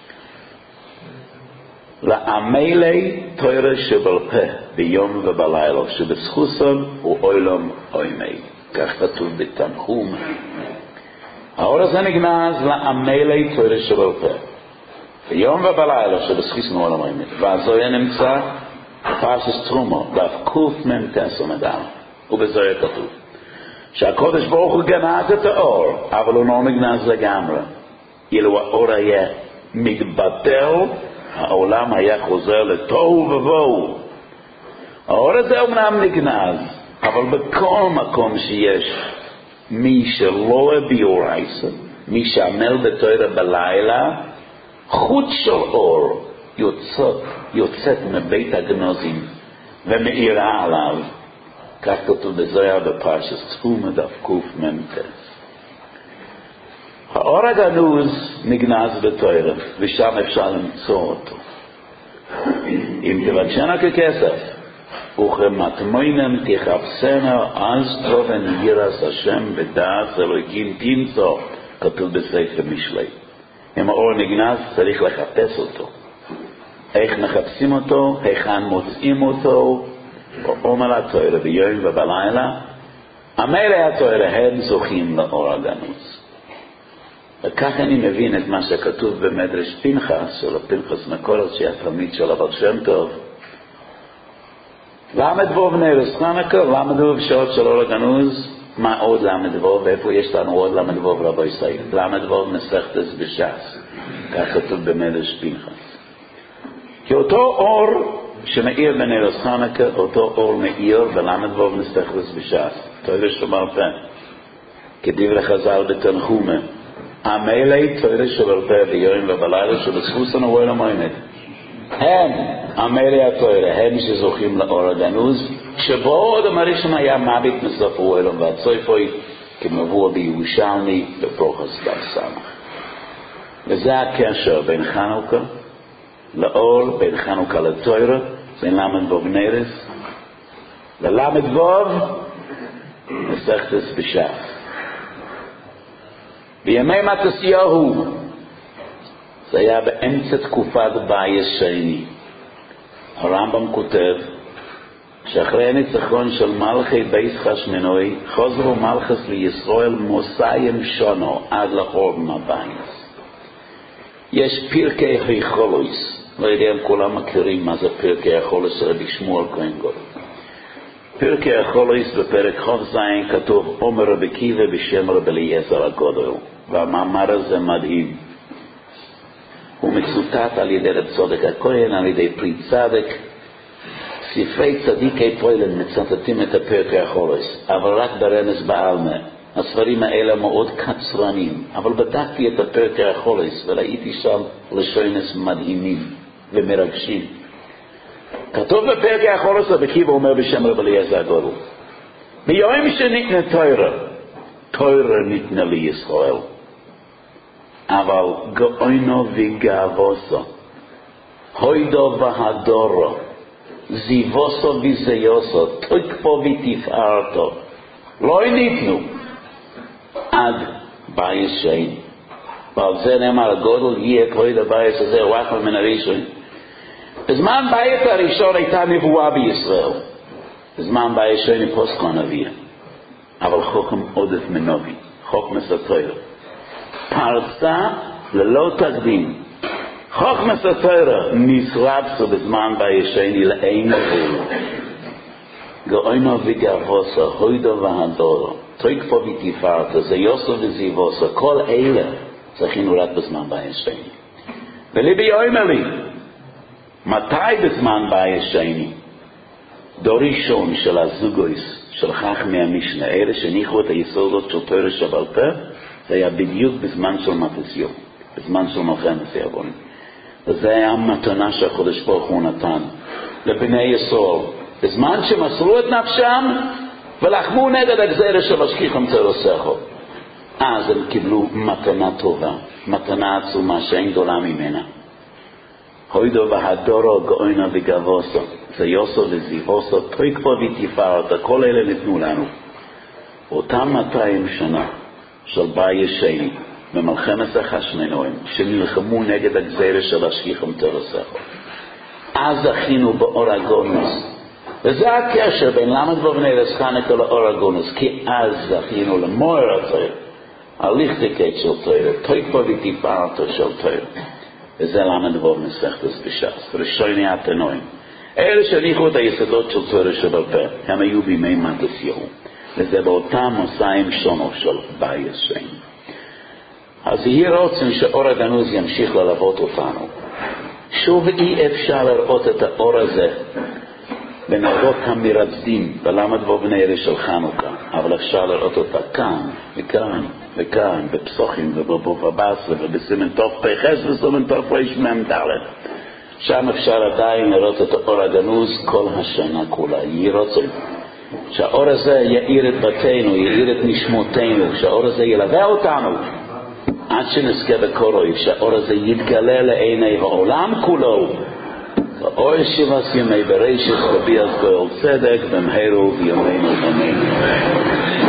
לעמלי תורה שבעל פה ביום ובלילה, שבזכוסם הוא אוילום אוימי. כך כתוב בתנחום. האור הזה נגנז לעמלי תורה שבעל פה ביום ובלילה, שבזכוסם הוא אוילום אוימי. והזויה נמצא פרשת תרומו, דף קוף ממתס ומדל. ובזויה כתוב שהקודש ברוך הוא גנז את האור, אבל הוא לא נגנז לגמרי. אילו האור היה מתבטל, העולם היה חוזר לתוהו ובוהו. האור הזה אומנם נגנז, אבל בכל מקום שיש מי שלא ביורייסה, מי שעמל בתורה בלילה, חוט של אור יוצאת, יוצאת מבית הגנוזים ומאירה עליו. כך כתוב בזויה בפרשת תרומה דף קוף ממתס. האור הגנוז נגנז בתורה, ושם אפשר למצוא אותו. אם תבקשנה ככסף, וכמטמונם תחפשנה, אז תובן ירס השם בדעת אלוהים תמצא, כתוב בספר משלי. אם האור נגנז, צריך לחפש אותו. איך מחפשים אותו, היכן מוצאים אותו, ואומר התורה ביום ובלילה, המלא התורה הם זוכים לאור הגנוז. וכך אני מבין את מה שכתוב במדרש פנחס, של פנחס מקורת, שהתלמיד של הבר שם טוב. למד בו בנרס חנוכה, למדו בשעות של אור הגנוז, מה עוד למד בו, ואיפה יש לנו עוד למד בו רבי ישראל? למד בו מסכת בש"ס, כך כתוב במדרש פנחס. כי אותו אור שמאיר בנרס חנוכה, אותו אור מאיר ולמד בו מסכת בש"ס. תורה שבעל פה, כדברי חז"ל בתנחומה, המלא תורה שבעל פה ביום ובלילה שבזכות הנבואה למועמד. הם, המלא התורה, הם שזוכים לאור הגנוז, שבו עוד המראשון היה מוות מסוף העולם והצויפוי, כמבוא בירושלמי בפרוחס דף סמך. וזה הקשר בין חנוכה לאור, בין חנוכה לתורה, בין למד ווב נרס, ללמד ווב מסכתס בש"ס. בימי מתתיהו, זה היה באמצע תקופת בייס שני. הרמב"ם כותב שאחרי הניצחון של מלכי בייס חשמונאי חזרו מלכס לישראל מוסיים שונו עד לחורבן הבייס. יש פרקי היכולוס, לא יודע אם כולם מכירים מה זה פרקי היכולוס של רבי שמואל כהן גדול. פרקי היכולוס בפרק ח"ז כתוב אומר רבי עקיבא בשם רבי אליעזר הגדול, והמאמר הזה מדהים. הוא מצוטט על ידי רב צודק הכהן, על ידי פרי צדק. ספרי צדיקי פועלם מצטטים את הפרקי היכולוס, אבל רק ברמז בעלמא. הספרים האלה מאוד קצרנים, אבל בדקתי את הפרקי היכולוס וראיתי שם לשונס מדהימים ומרגשים. כתוב בפרקי היכולוס, רבי עקיבא אומר בשם רבי אליעזר הגדול, ביום שניתנה תורה, תורה ניתנה לישראל, אבל גאונו וגאווסו, הוידו והדורו, זיווסו וזיוסו, תקפו ותפארתו, לא ניתנו עד בייס שני. ועל זה נאמר, הגודל יהיה כבוד הבייס הזה, הוא אחד מן הראשון. בזמן בייס הראשון הייתה נבואה בישראל. בזמן בייס שני פוסקו הנביא. אבל חוכם עודף מנובי, חוכם סתויר. פרצה ללא תקדים. חוכם סתויר נשרפסו בזמן בייס שני לאין גבול. גאונו וגאווסו, הוידו והדורו, תקפו ותפארתו, זיוסו וזיווסו, כל אלה צריכים רק בזמן בייס שני. וליבי אומר לי, מתי בזמן בייס שני? דור ראשון של הזוגויס, של חכמי המשנה, אלה שניחו את היסודות של תורה שבעל פה, זה היה בדיוק בזמן של מתתיהו, בזמן של מלחמת העולם. וזה היה המתנה שהקדוש ברוך הוא נתן לבני ישראל, בזמן שמסרו את נפשם ולחמו נגד הגזירה של השכיחם תורסךו. אז הם קיבלו מתנה טובה, מתנה עצומה שאין גדולה ממנה. הוידו והדורו גאונו וגאווסו, זיוסו וזיווסו, תקפו ותפארתו, כל אלה ניתנו לנו. אותם מאתיים שנה של בייס שני במלחמת חשמונאי, שנלחמו נגד הגזירה של השכיחם תורסךו. אז זכינו באור הגנוז. וזה הקשר בין למד ווב נרס חנוכה לאור הגנוז, כי אז זכינו למוער התורה, הליכטיקט של תורה, תקפו ותפארתו של תורה. וזה למד ווב מסכתס בש"ס, ראשוני התנועים. אלה שהניחו את היסודות של תורה שבעל פה, הם היו בימי מתתיהו, וזה באותם מוסיים שונו של בייס שני. אז יהי רצון שאור הגנוז ימשיך ללוות אותנו. שוב אי אפשר לראות את האור הזה בנרות המרצדים בלמד ווב נרס של חנוכה, אבל אפשר לראות אותה כאן וכאן וכאן, בפסוחים ובבוב הבאסרה ובסימן תוף פחס וסימן תוף ריש מם דלת. שם אפשר עדיין לראות את האור הגנוז כל השנה כולה. יהי רצון שהאור הזה יאיר את בתינו, יאיר את נשמותינו, שהאור הזה ילווה אותנו עד שנזכה בקורוי, שהאור הזה יתגלה לעיני העולם כולו. ואור שבעת ימי ברשת, רבי אז גואל צדק, במהרו בימינו אמן.